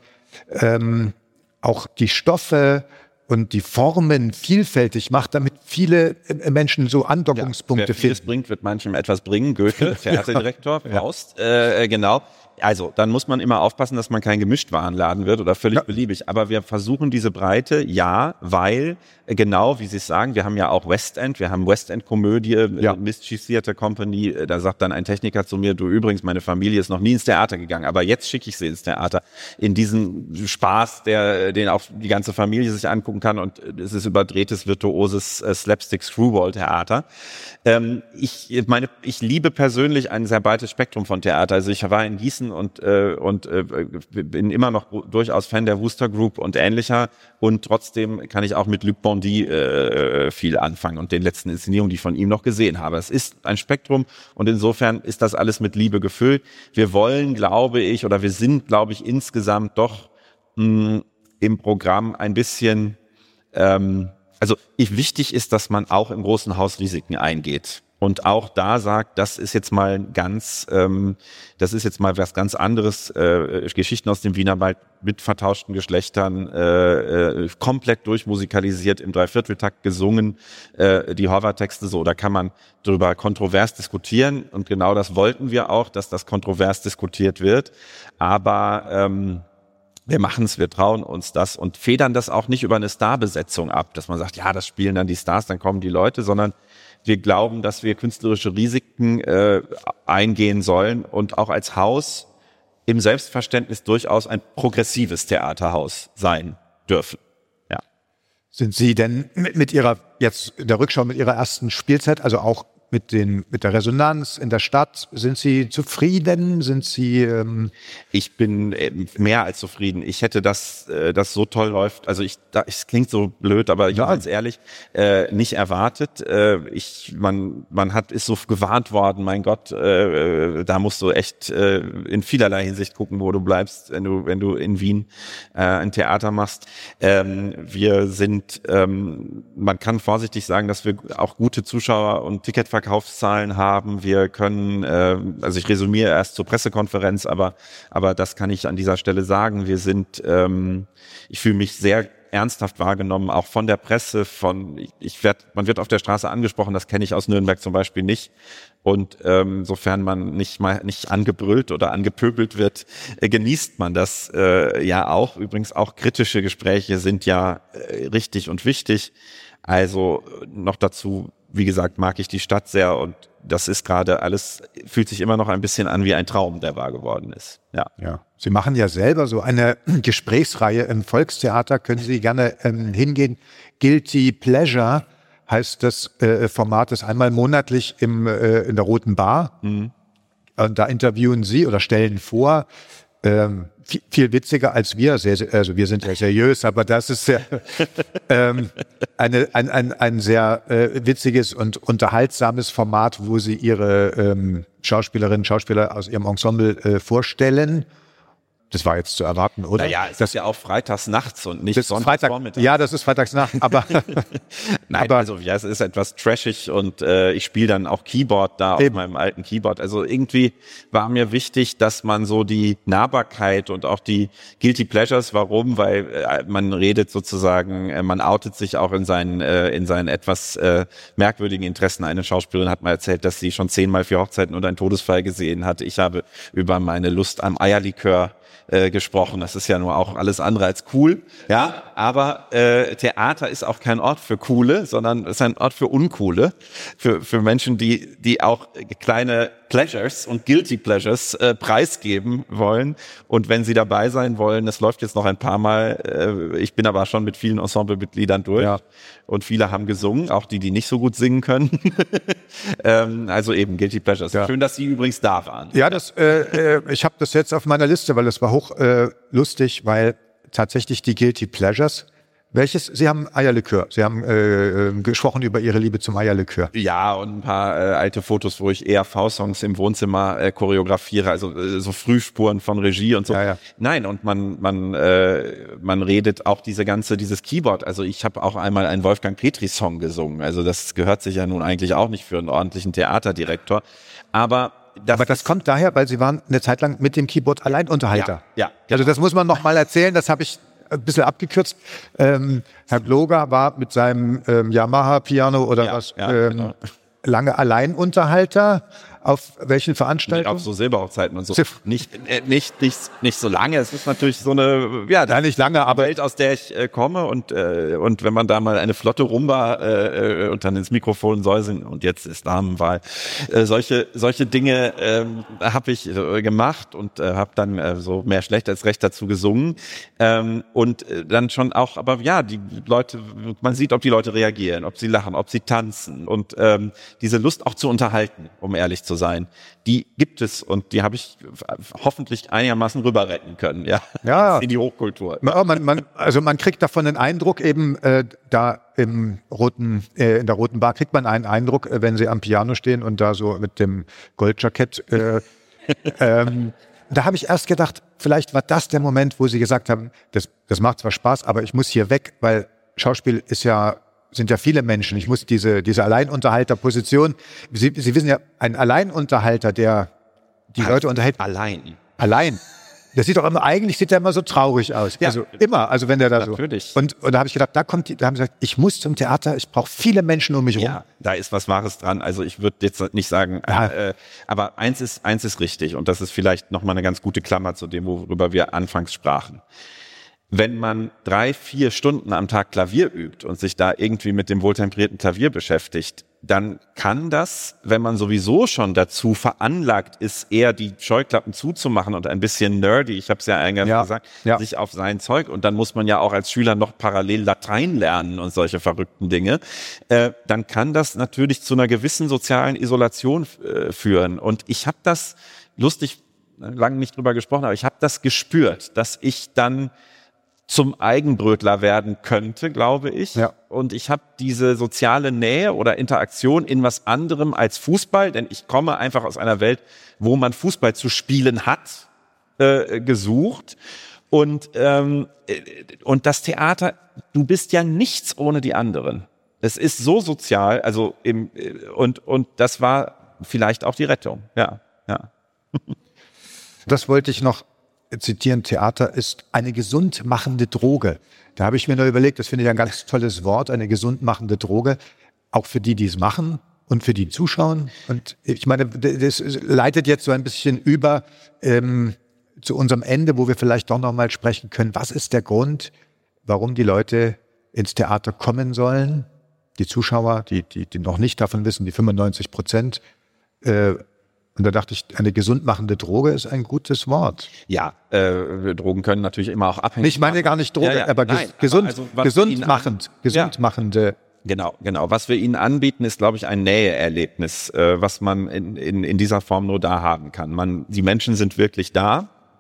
ähm, auch die Stoffe und die Formen vielfältig macht, damit viele Menschen so Andockungspunkte ja, wer finden. Vieles bringt, wird manchem etwas bringen. Goethe, Theaterdirektor, Faust, ja. äh, genau. Also, dann muss man immer aufpassen, dass man kein Gemischtwarenladen wird oder völlig ja. beliebig. Aber wir versuchen diese Breite, ja, weil, äh, genau wie Sie es sagen, wir haben ja auch West End, wir haben West End-Komödie, ja. Mischief Theater Company, äh, da sagt dann ein Techniker zu mir, du übrigens, meine Familie ist noch nie ins Theater gegangen, aber jetzt schicke ich sie ins Theater. In diesen Spaß, der, den auch die ganze Familie sich angucken kann und es ist überdrehtes, virtuoses äh, Slapstick-Screwball-Theater. Ähm, ich meine, ich liebe persönlich ein sehr breites Spektrum von Theater. Also ich war in Gießen und äh, und äh, bin immer noch durchaus Fan der Wooster Group und ähnlicher und trotzdem kann ich auch mit Luc Bondy äh, viel anfangen und den letzten Inszenierungen, die ich von ihm noch gesehen habe. Es ist ein Spektrum und insofern ist das alles mit Liebe gefüllt. Wir wollen, glaube ich, oder wir sind, glaube ich, insgesamt doch mh, im Programm ein bisschen ähm, also ich, wichtig ist, dass man auch im großen Haus Risiken eingeht und auch da sagt, das ist jetzt mal ganz, ähm, das ist jetzt mal was ganz anderes, äh, Geschichten aus dem Wienerwald mit vertauschten Geschlechtern, äh, äh, komplett durchmusikalisiert, im Dreivierteltakt gesungen, äh, die Horvath-Texte so, da kann man darüber kontrovers diskutieren und genau das wollten wir auch, dass das kontrovers diskutiert wird, aber ähm, wir machen es, wir trauen uns das und federn das auch nicht über eine Starbesetzung ab, dass man sagt, ja, das spielen dann die Stars, dann kommen die Leute, sondern wir glauben, dass wir künstlerische Risiken äh, eingehen sollen und auch als Haus im Selbstverständnis durchaus ein progressives Theaterhaus sein dürfen. Ja. Sind Sie denn mit, mit Ihrer, jetzt in der Rückschau, mit Ihrer ersten Spielzeit, also auch mit den, mit der Resonanz in der Stadt, sind Sie zufrieden? Sind Sie? Ähm Ich bin mehr als zufrieden. Ich hätte das, das so toll läuft. Also ich, da, es klingt so blöd, aber ich ja. bin ganz ehrlich, äh, nicht erwartet. Äh, ich, man, man hat ist so gewarnt worden. Mein Gott, äh, da musst du echt äh, in vielerlei Hinsicht gucken, wo du bleibst, wenn du, wenn du in Wien äh, ein Theater machst. Ähm, wir sind, ähm, man kann vorsichtig sagen, dass wir auch gute Zuschauer und Ticketverkäufer Verkaufszahlen haben. Wir können, äh, also ich resümiere erst zur Pressekonferenz, aber aber das kann ich an dieser Stelle sagen. Wir sind, ähm, ich fühle mich sehr ernsthaft wahrgenommen, auch von der Presse, von ich, ich werd, man wird auf der Straße angesprochen, das kenne ich aus Nürnberg zum Beispiel nicht. Und ähm, sofern man nicht mal nicht angebrüllt oder angepöbelt wird, äh, genießt man das äh, ja auch. Übrigens auch kritische Gespräche sind ja äh, richtig und wichtig. Also noch dazu, wie gesagt, mag ich die Stadt sehr und das ist gerade alles, fühlt sich immer noch ein bisschen an wie ein Traum, der wahr geworden ist. Ja. Ja. Sie machen ja selber so eine Gesprächsreihe im Volkstheater, können Sie gerne ähm, hingehen. Guilty Pleasure heißt das äh, Format, das einmal monatlich im, äh, in der Roten Bar. Mhm. Und da interviewen Sie oder stellen vor, ähm, viel, viel witziger als wir, sehr, also wir sind ja seriös, aber das ist sehr, ähm, eine, ein, ein, ein sehr äh, witziges und unterhaltsames Format, wo Sie Ihre ähm, Schauspielerinnen und Schauspieler aus Ihrem Ensemble äh, vorstellen. Das war jetzt zu erwarten, oder? Naja, es das ist ja auch freitags nachts und nicht das sonntags Freitag, vormittags. ja, das ist freitags Nacht, aber Nein, aber, also ja, es ist etwas trashig und äh, ich spiele dann auch Keyboard da Eben. auf meinem alten Keyboard. Also irgendwie war mir wichtig, dass man so die Nahbarkeit und auch die Guilty Pleasures, warum? Weil äh, man redet sozusagen, äh, man outet sich auch in seinen äh, in seinen etwas äh, merkwürdigen Interessen. Eine Schauspielerin hat mal erzählt, dass sie schon zehnmal vier Hochzeiten und einen Todesfall gesehen hat. Ich habe über meine Lust am Eierlikör Äh, gesprochen. Das ist ja nur auch alles andere als cool. Ja, aber äh, Theater ist auch kein Ort für Coole, sondern ist ein Ort für Uncoole, für für Menschen, die die auch kleine Pleasures und Guilty Pleasures äh, preisgeben wollen. Und wenn sie dabei sein wollen, das läuft jetzt noch ein paar Mal. Äh, ich bin aber schon mit vielen Ensemblemitgliedern durch. Ja. Und viele haben gesungen, auch die, die nicht so gut singen können. ähm, also eben Guilty Pleasures. Ja. Schön, dass Sie übrigens da waren. Ja, das, äh, äh, ich habe das jetzt auf meiner Liste, weil das war hoch äh, lustig, weil tatsächlich die Guilty Pleasures, welches, Sie haben Eierlikör, Sie haben äh, gesprochen über Ihre Liebe zum Eierlikör. Ja, und ein paar äh, alte Fotos, wo ich E R V-Songs im Wohnzimmer äh, choreografiere, also äh, so Frühspuren von Regie und so. Ja, ja. Nein, und man man äh, man redet auch diese ganze, dieses Keyboard, also ich habe auch einmal einen Wolfgang Petri-Song gesungen, also das gehört sich ja nun eigentlich auch nicht für einen ordentlichen Theaterdirektor, aber Das Aber das kommt daher, weil Sie waren eine Zeit lang mit dem Keyboard Alleinunterhalter. Ja, ja. Also das muss man noch mal erzählen, das habe ich ein bisschen abgekürzt. Ähm, Herr Gloger war mit seinem ähm, Yamaha-Piano oder Ja, was ja, ähm, genau. lange Alleinunterhalter. Auf welchen Veranstaltungen? Auf so Silberhochzeiten und so. Nicht, äh, nicht, nicht, nicht so lange. Es ist natürlich so eine, ja, Nein, nicht lange, aber Welt, aus der ich äh, komme und äh, und wenn man da mal eine flotte Rumba äh, und dann ins Mikrofon säuseln und jetzt ist Damenwahl, äh, solche solche Dinge äh, habe ich äh, gemacht und äh, habe dann äh, so mehr schlecht als recht dazu gesungen ähm, und äh, dann schon auch, aber ja, die Leute, man sieht, ob die Leute reagieren, ob sie lachen, ob sie tanzen und ähm, diese Lust auch zu unterhalten, um ehrlich zu sein, die gibt es und die habe ich hoffentlich einigermaßen rüber retten können, ja, Ja. in die Hochkultur. man, man, man, also man kriegt davon den Eindruck eben, äh, da im roten, äh, in der roten Bar kriegt man einen Eindruck, äh, wenn Sie am Piano stehen und da so mit dem Goldjackett. Äh, ähm, da habe ich erst gedacht, vielleicht war das der Moment, wo Sie gesagt haben, das, das macht zwar Spaß, aber ich muss hier weg, weil Schauspiel ist ja sind ja viele Menschen. Ich muss diese, diese Alleinunterhalterposition, Sie, Sie wissen ja, ein Alleinunterhalter, der die Also, Leute unterhält. Allein. Allein. Der sieht doch immer, eigentlich sieht er immer so traurig aus. Ja. Also immer, also wenn der da Natürlich. so. Und, und da habe ich gedacht, da kommt die, da haben sie gesagt, ich muss zum Theater, ich brauche viele Menschen um mich herum. Ja, da ist was Wahres dran. Also ich würde jetzt nicht sagen, Ja. äh, aber eins ist, eins ist richtig und das ist vielleicht nochmal eine ganz gute Klammer zu dem, worüber wir anfangs sprachen. Wenn man drei, vier Stunden am Tag Klavier übt und sich da irgendwie mit dem wohltemperierten Klavier beschäftigt, dann kann das, wenn man sowieso schon dazu veranlagt ist, eher die Scheuklappen zuzumachen und ein bisschen nerdy, ich habe es ja eingangs Ja, gesagt, ja. sich auf sein Zeug, und dann muss man ja auch als Schüler noch parallel Latein lernen und solche verrückten Dinge, äh, dann kann das natürlich zu einer gewissen sozialen Isolation äh, führen. Und ich habe das, lustig, lange nicht drüber gesprochen, aber ich habe das gespürt, dass ich dann zum Eigenbrötler werden könnte, glaube ich. Ja. Und ich habe diese soziale Nähe oder Interaktion in was anderem als Fußball, denn ich komme einfach aus einer Welt, wo man Fußball zu spielen hat, äh, gesucht. Und, ähm, und das Theater, du bist ja nichts ohne die anderen. Es ist so sozial, also im, und, und das war vielleicht auch die Rettung. Ja, ja. Das wollte ich noch zitieren, Theater ist eine gesund machende Droge. Da habe ich mir nur überlegt, das finde ich ein ganz tolles Wort, eine gesund machende Droge, auch für die, die es machen und für die zuschauen. Und ich meine, das leitet jetzt so ein bisschen über ähm, zu unserem Ende, wo wir vielleicht doch noch mal sprechen können. Was ist der Grund, warum die Leute ins Theater kommen sollen? Die Zuschauer, die, die, die noch nicht davon wissen, die fünfundneunzig Prozent, äh, und da dachte ich, eine gesund machende Droge ist ein gutes Wort. Ja, äh, Drogen können natürlich immer auch abhängig Ich meine gar nicht Droge, Ja, ja, aber ges nein, gesund, also, was gesund Ihnen machend, an- gesund Ja. machende. Genau, genau. Was wir Ihnen anbieten, ist, glaube ich, ein Näheerlebnis, äh, was man in, in, in dieser Form nur da haben kann. Man, die Menschen sind wirklich da.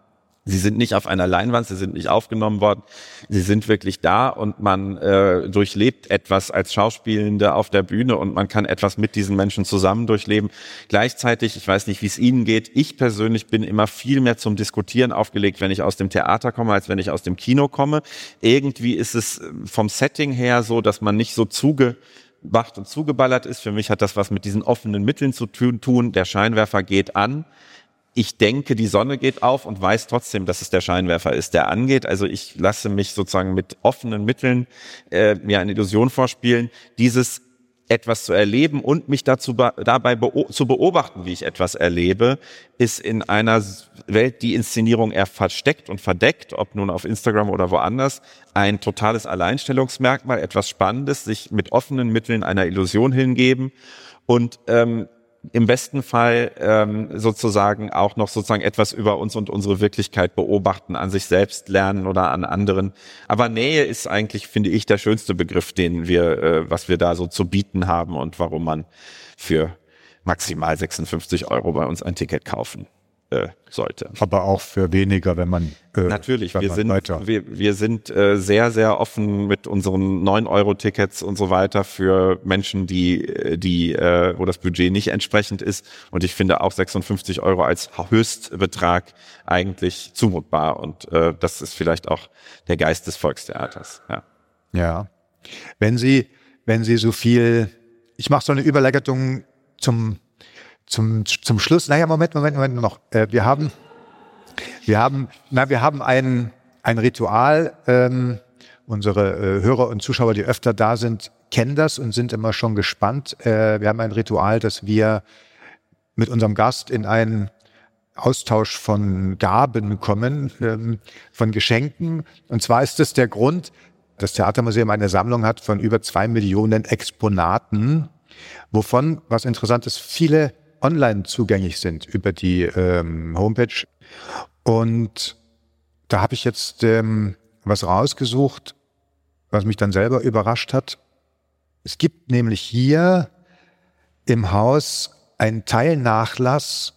Sie sind nicht auf einer Leinwand, sie sind nicht aufgenommen worden, sie sind wirklich da und man äh, durchlebt etwas als Schauspielende auf der Bühne und man kann etwas mit diesen Menschen zusammen durchleben. Gleichzeitig, ich weiß nicht, wie es Ihnen geht, ich persönlich bin immer viel mehr zum Diskutieren aufgelegt, wenn ich aus dem Theater komme, als wenn ich aus dem Kino komme. Irgendwie ist es vom Setting her so, dass man nicht so zugewacht und zugeballert ist. Für mich hat das was mit diesen offenen Mitteln zu tun. Der Scheinwerfer geht an. Ich denke, die Sonne geht auf und weiß trotzdem, dass es der Scheinwerfer ist, der angeht. Also ich lasse mich sozusagen mit offenen Mitteln äh, mir eine Illusion vorspielen, dieses etwas zu erleben und mich dazu dabei beo- zu beobachten, wie ich etwas erlebe, ist in einer Welt, die Inszenierung eher versteckt und verdeckt, ob nun auf Instagram oder woanders, ein totales Alleinstellungsmerkmal, etwas Spannendes, sich mit offenen Mitteln einer Illusion hingeben und ähm, im besten Fall ähm, sozusagen auch noch sozusagen etwas über uns und unsere Wirklichkeit beobachten, an sich selbst lernen oder an anderen. Aber Nähe ist eigentlich, finde ich, der schönste Begriff, den wir, äh, was wir da so zu bieten haben und warum man für maximal sechsundfünfzig Euro bei uns ein Ticket kaufen äh, sollte. Aber auch für weniger, wenn man äh, natürlich, wenn wir man sind weiter. wir wir sind äh, sehr sehr offen mit unseren neun Euro Tickets und so weiter für Menschen, die die äh, wo das Budget nicht entsprechend ist, und ich finde auch sechsundfünfzig Euro als Höchstbetrag eigentlich zumutbar, und äh, das ist vielleicht auch der Geist des Volkstheaters. Ja. Ja. Wenn Sie wenn Sie so viel, ich mache so eine Überleitung zum Zum, zum Schluss, naja, Moment, Moment, Moment noch. Äh, wir haben, wir haben, na, wir haben ein, ein Ritual. Ähm, unsere äh, Hörer und Zuschauer, die öfter da sind, kennen das und sind immer schon gespannt. Äh, wir haben ein Ritual, dass wir mit unserem Gast in einen Austausch von Gaben kommen, ähm, von Geschenken. Und zwar ist es der Grund, das Theatermuseum eine Sammlung hat von über zwei Millionen Exponaten, wovon, was interessant ist, viele online zugänglich sind über die ähm, Homepage. Und da habe ich jetzt ähm, was rausgesucht, was mich dann selber überrascht hat. Es gibt nämlich hier im Haus einen Teilnachlass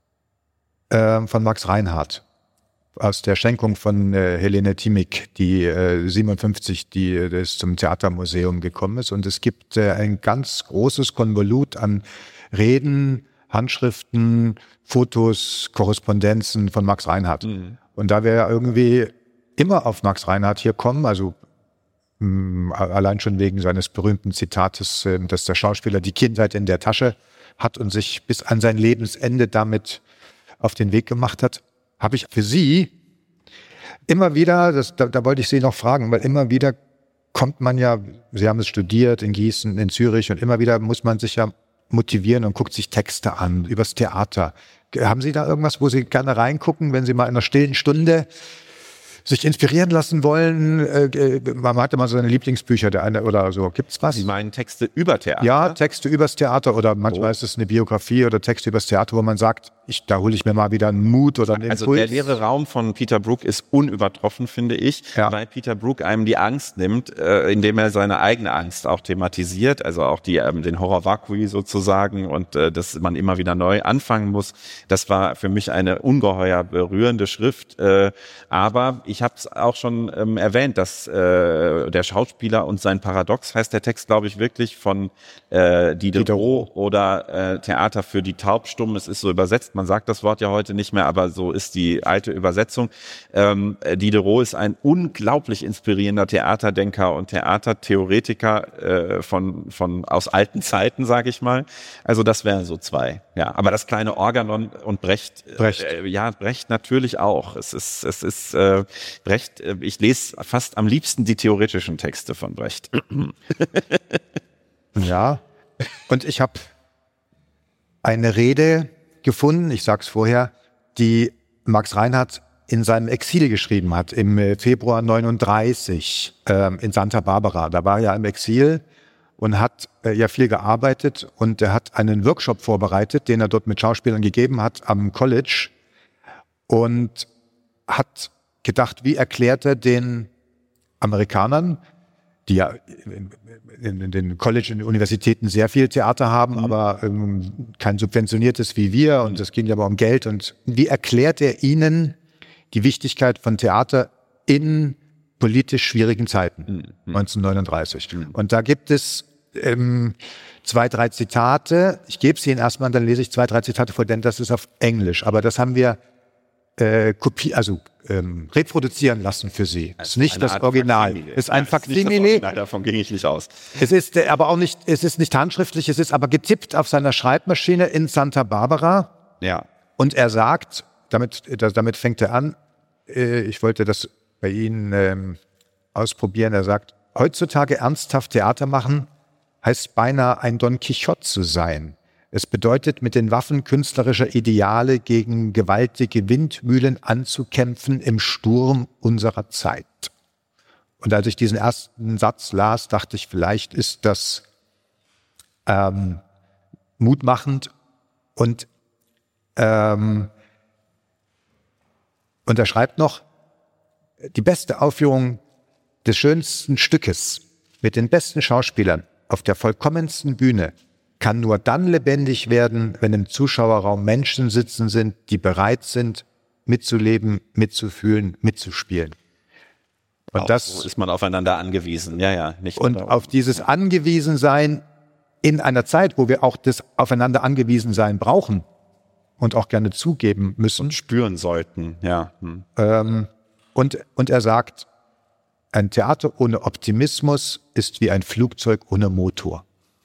äh, von Max Reinhardt aus der Schenkung von äh, Helene Thimig, die äh, siebenundfünfzig, die äh, das zum Theatermuseum gekommen ist. Und es gibt äh, ein ganz großes Konvolut an Reden, Handschriften, Fotos, Korrespondenzen von Max Reinhardt. Mhm. Und da wir ja irgendwie immer auf Max Reinhardt hier kommen, also mh, allein schon wegen seines berühmten Zitates, äh, dass der Schauspieler die Kindheit in der Tasche hat und sich bis an sein Lebensende damit auf den Weg gemacht hat, habe ich für Sie immer wieder, das, da, da wollte ich Sie noch fragen, weil immer wieder kommt man ja, Sie haben es studiert in Gießen, in Zürich, und immer wieder muss man sich ja motivieren und guckt sich Texte an, übers Theater. Haben Sie da irgendwas, wo Sie gerne reingucken, wenn Sie mal in einer stillen Stunde sich inspirieren lassen wollen? Äh, man hatte mal so seine Lieblingsbücher, der eine oder so. Gibt's was? Sie meinen Texte über Theater? Ja, Texte übers Theater, oder manchmal oh. ist es eine Biografie oder Texte übers Theater, wo man sagt, ich, da hole ich mir mal wieder einen Mut oder einen Impuls. Also der leere Raum von Peter Brook ist unübertroffen, finde ich, ja. weil Peter Brook einem die Angst nimmt, äh, indem er seine eigene Angst auch thematisiert, also auch die ähm, den Horror vacui sozusagen, und äh, dass man immer wieder neu anfangen muss. Das war für mich eine ungeheuer berührende Schrift, äh, aber ich habe es auch schon ähm, erwähnt, dass äh, der Schauspieler und sein Paradox, heißt der Text, glaube ich, wirklich, von äh, Diderot oder äh, Theater für die Taubstummen. Es ist so übersetzt, man sagt das Wort ja heute nicht mehr, aber so ist die alte Übersetzung. Ähm, Diderot ist ein unglaublich inspirierender Theaterdenker und Theatertheoretiker äh, von von aus alten Zeiten, sage ich mal. Also das wären so zwei. Ja, aber das kleine Organon und Brecht, Brecht. Äh, ja, Brecht natürlich auch. Es ist es ist äh, Brecht, ich lese fast am liebsten die theoretischen Texte von Brecht. Ja, und ich habe eine Rede gefunden, ich sag's vorher, die Max Reinhardt in seinem Exil geschrieben hat, im Februar neununddreißig ähm, in Santa Barbara. Da war er im Exil und hat äh, ja viel gearbeitet, und er hat einen Workshop vorbereitet, den er dort mit Schauspielern gegeben hat am College, und hat gedacht, wie erklärt er den Amerikanern, die ja in, in den College und Universitäten sehr viel Theater haben, mhm. aber ähm, kein subventioniertes wie wir, und es ging ja aber um Geld, und wie erklärt er ihnen die Wichtigkeit von Theater in politisch schwierigen Zeiten, mhm. neunzehnhundertneununddreißig. Mhm. Und da gibt es ähm, zwei, drei Zitate. Ich gebe sie Ihnen erstmal, dann lese ich zwei, drei Zitate vor, denn das ist auf Englisch. Aber das haben wir äh, kopi- also ähm, reproduzieren lassen für Sie. Das ist nicht das Original. Es ist ein Faksimile. Davon ging ich nicht aus. Es ist äh, aber auch nicht, es ist nicht handschriftlich, es ist aber getippt auf seiner Schreibmaschine in Santa Barbara. Ja. Und er sagt, damit, damit fängt er an, äh, ich wollte das bei Ihnen ähm, ausprobieren. Er sagt, heutzutage ernsthaft Theater machen, heißt beinahe ein Don Quixote zu sein. Es bedeutet, mit den Waffen künstlerischer Ideale gegen gewaltige Windmühlen anzukämpfen im Sturm unserer Zeit. Und als ich diesen ersten Satz las, dachte ich, vielleicht ist das ähm, mutmachend und ähm, und er schreibt noch, die beste Aufführung des schönsten Stückes mit den besten Schauspielern auf der vollkommensten Bühne kann nur dann lebendig werden, wenn im Zuschauerraum Menschen sitzen sind, die bereit sind, mitzuleben, mitzufühlen, mitzuspielen. Und Auch das so ist man aufeinander angewiesen. Ja, ja, nicht. Und auf dieses Angewiesensein in einer Zeit, wo wir auch das Aufeinander angewiesen sein brauchen und auch gerne zugeben müssen. Und spüren sollten, ja. Hm. Ähm, und, und er sagt, ein Theater ohne Optimismus ist wie ein Flugzeug ohne Motor.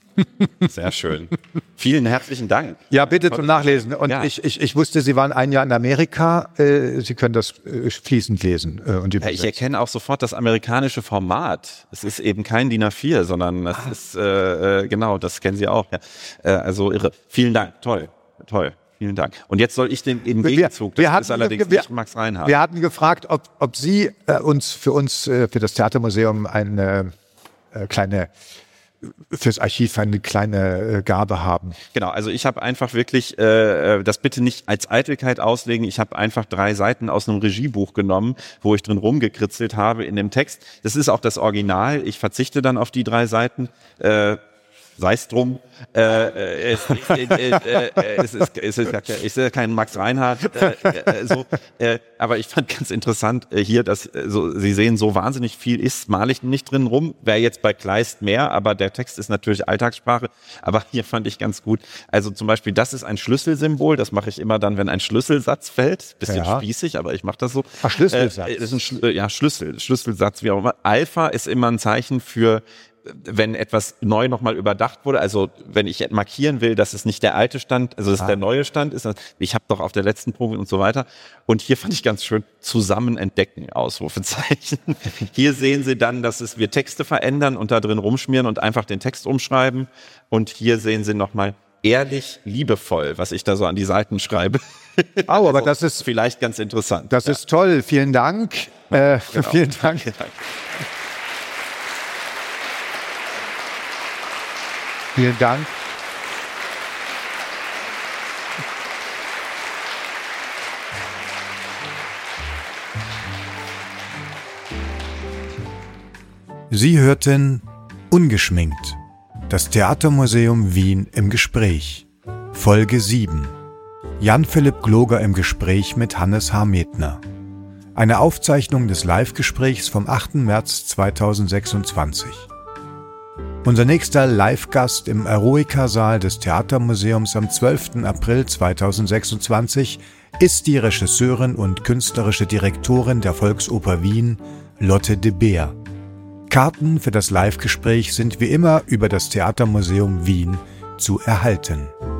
Sehr schön. Vielen herzlichen Dank. Ja, bitte zum Nachlesen. Und ja. ich, ich, ich wusste, Sie waren ein Jahr in Amerika. Äh, Sie können das äh, fließend lesen. Äh, und ja, ich erkenne auch sofort das amerikanische Format. Es ist eben kein D I N A vier, sondern das ah. ist, äh, genau, das kennen Sie auch. Ja. Äh, also irre. Vielen Dank. Toll. Toll. Vielen Dank. Und jetzt soll ich den im Gegenzug, wir, wir das hatten, ist allerdings wir, nicht Max Reinhardt. Wir hatten gefragt, ob, ob Sie äh, uns für uns, äh, für das Theatermuseum eine äh, kleine fürs Archiv eine kleine äh, Gabe haben. Genau, also ich habe einfach wirklich, äh, das bitte nicht als Eitelkeit auslegen, ich habe einfach drei Seiten aus einem Regiebuch genommen, wo ich drin rumgekritzelt habe in dem Text. Das ist auch das Original, ich verzichte dann auf die drei Seiten, äh, sei es drum. Äh, es, äh, äh, äh, es, ist, es, ist, es ist kein Max Reinhardt, äh, äh, so, äh, aber ich fand ganz interessant äh, hier, dass äh, so, Sie sehen, so wahnsinnig viel ist malig nicht drin rum. Wäre jetzt bei Kleist mehr, aber der Text ist natürlich Alltagssprache. Aber hier fand ich ganz gut. Also zum Beispiel, das ist ein Schlüsselsymbol. Das mache ich immer dann, wenn ein Schlüsselsatz fällt. Bisschen ja. spießig, aber ich mache das so. Ach, Schlüsselsatz. Äh, das ist ein Schl- ja Schlüssel, Schlüsselsatz, wie auch immer. Alpha ist immer ein Zeichen für, wenn etwas neu nochmal überdacht wurde, also wenn ich markieren will, dass es nicht der alte Stand, also dass ah. der neue Stand ist, ich habe doch auf der letzten Probe und so weiter. Und hier fand ich ganz schön zusammen entdecken, Ausrufezeichen. Hier sehen Sie dann, dass es wir Texte verändern und da drin rumschmieren und einfach den Text umschreiben. Und hier sehen Sie nochmal ehrlich, liebevoll, was ich da so an die Seiten schreibe. Oh, aber also, das ist vielleicht ganz interessant. Das ja. ist toll. Vielen Dank. Äh, genau. Vielen Dank. Vielen Dank. Vielen Dank. Sie hörten Ungeschminkt. Das Theatermuseum Wien im Gespräch. Folge sieben. Jan-Philipp Gloger im Gespräch mit Hannes Harmetner. Eine Aufzeichnung des Live-Gesprächs vom achten März zweitausendsechsundzwanzig. Unser nächster Live-Gast im Eroica-Saal des Theatermuseums am zwölften April zweitausendsechsundzwanzig ist die Regisseurin und künstlerische Direktorin der Volksoper Wien, Lotte de Beer. Karten für das Live-Gespräch sind wie immer über das Theatermuseum Wien zu erhalten.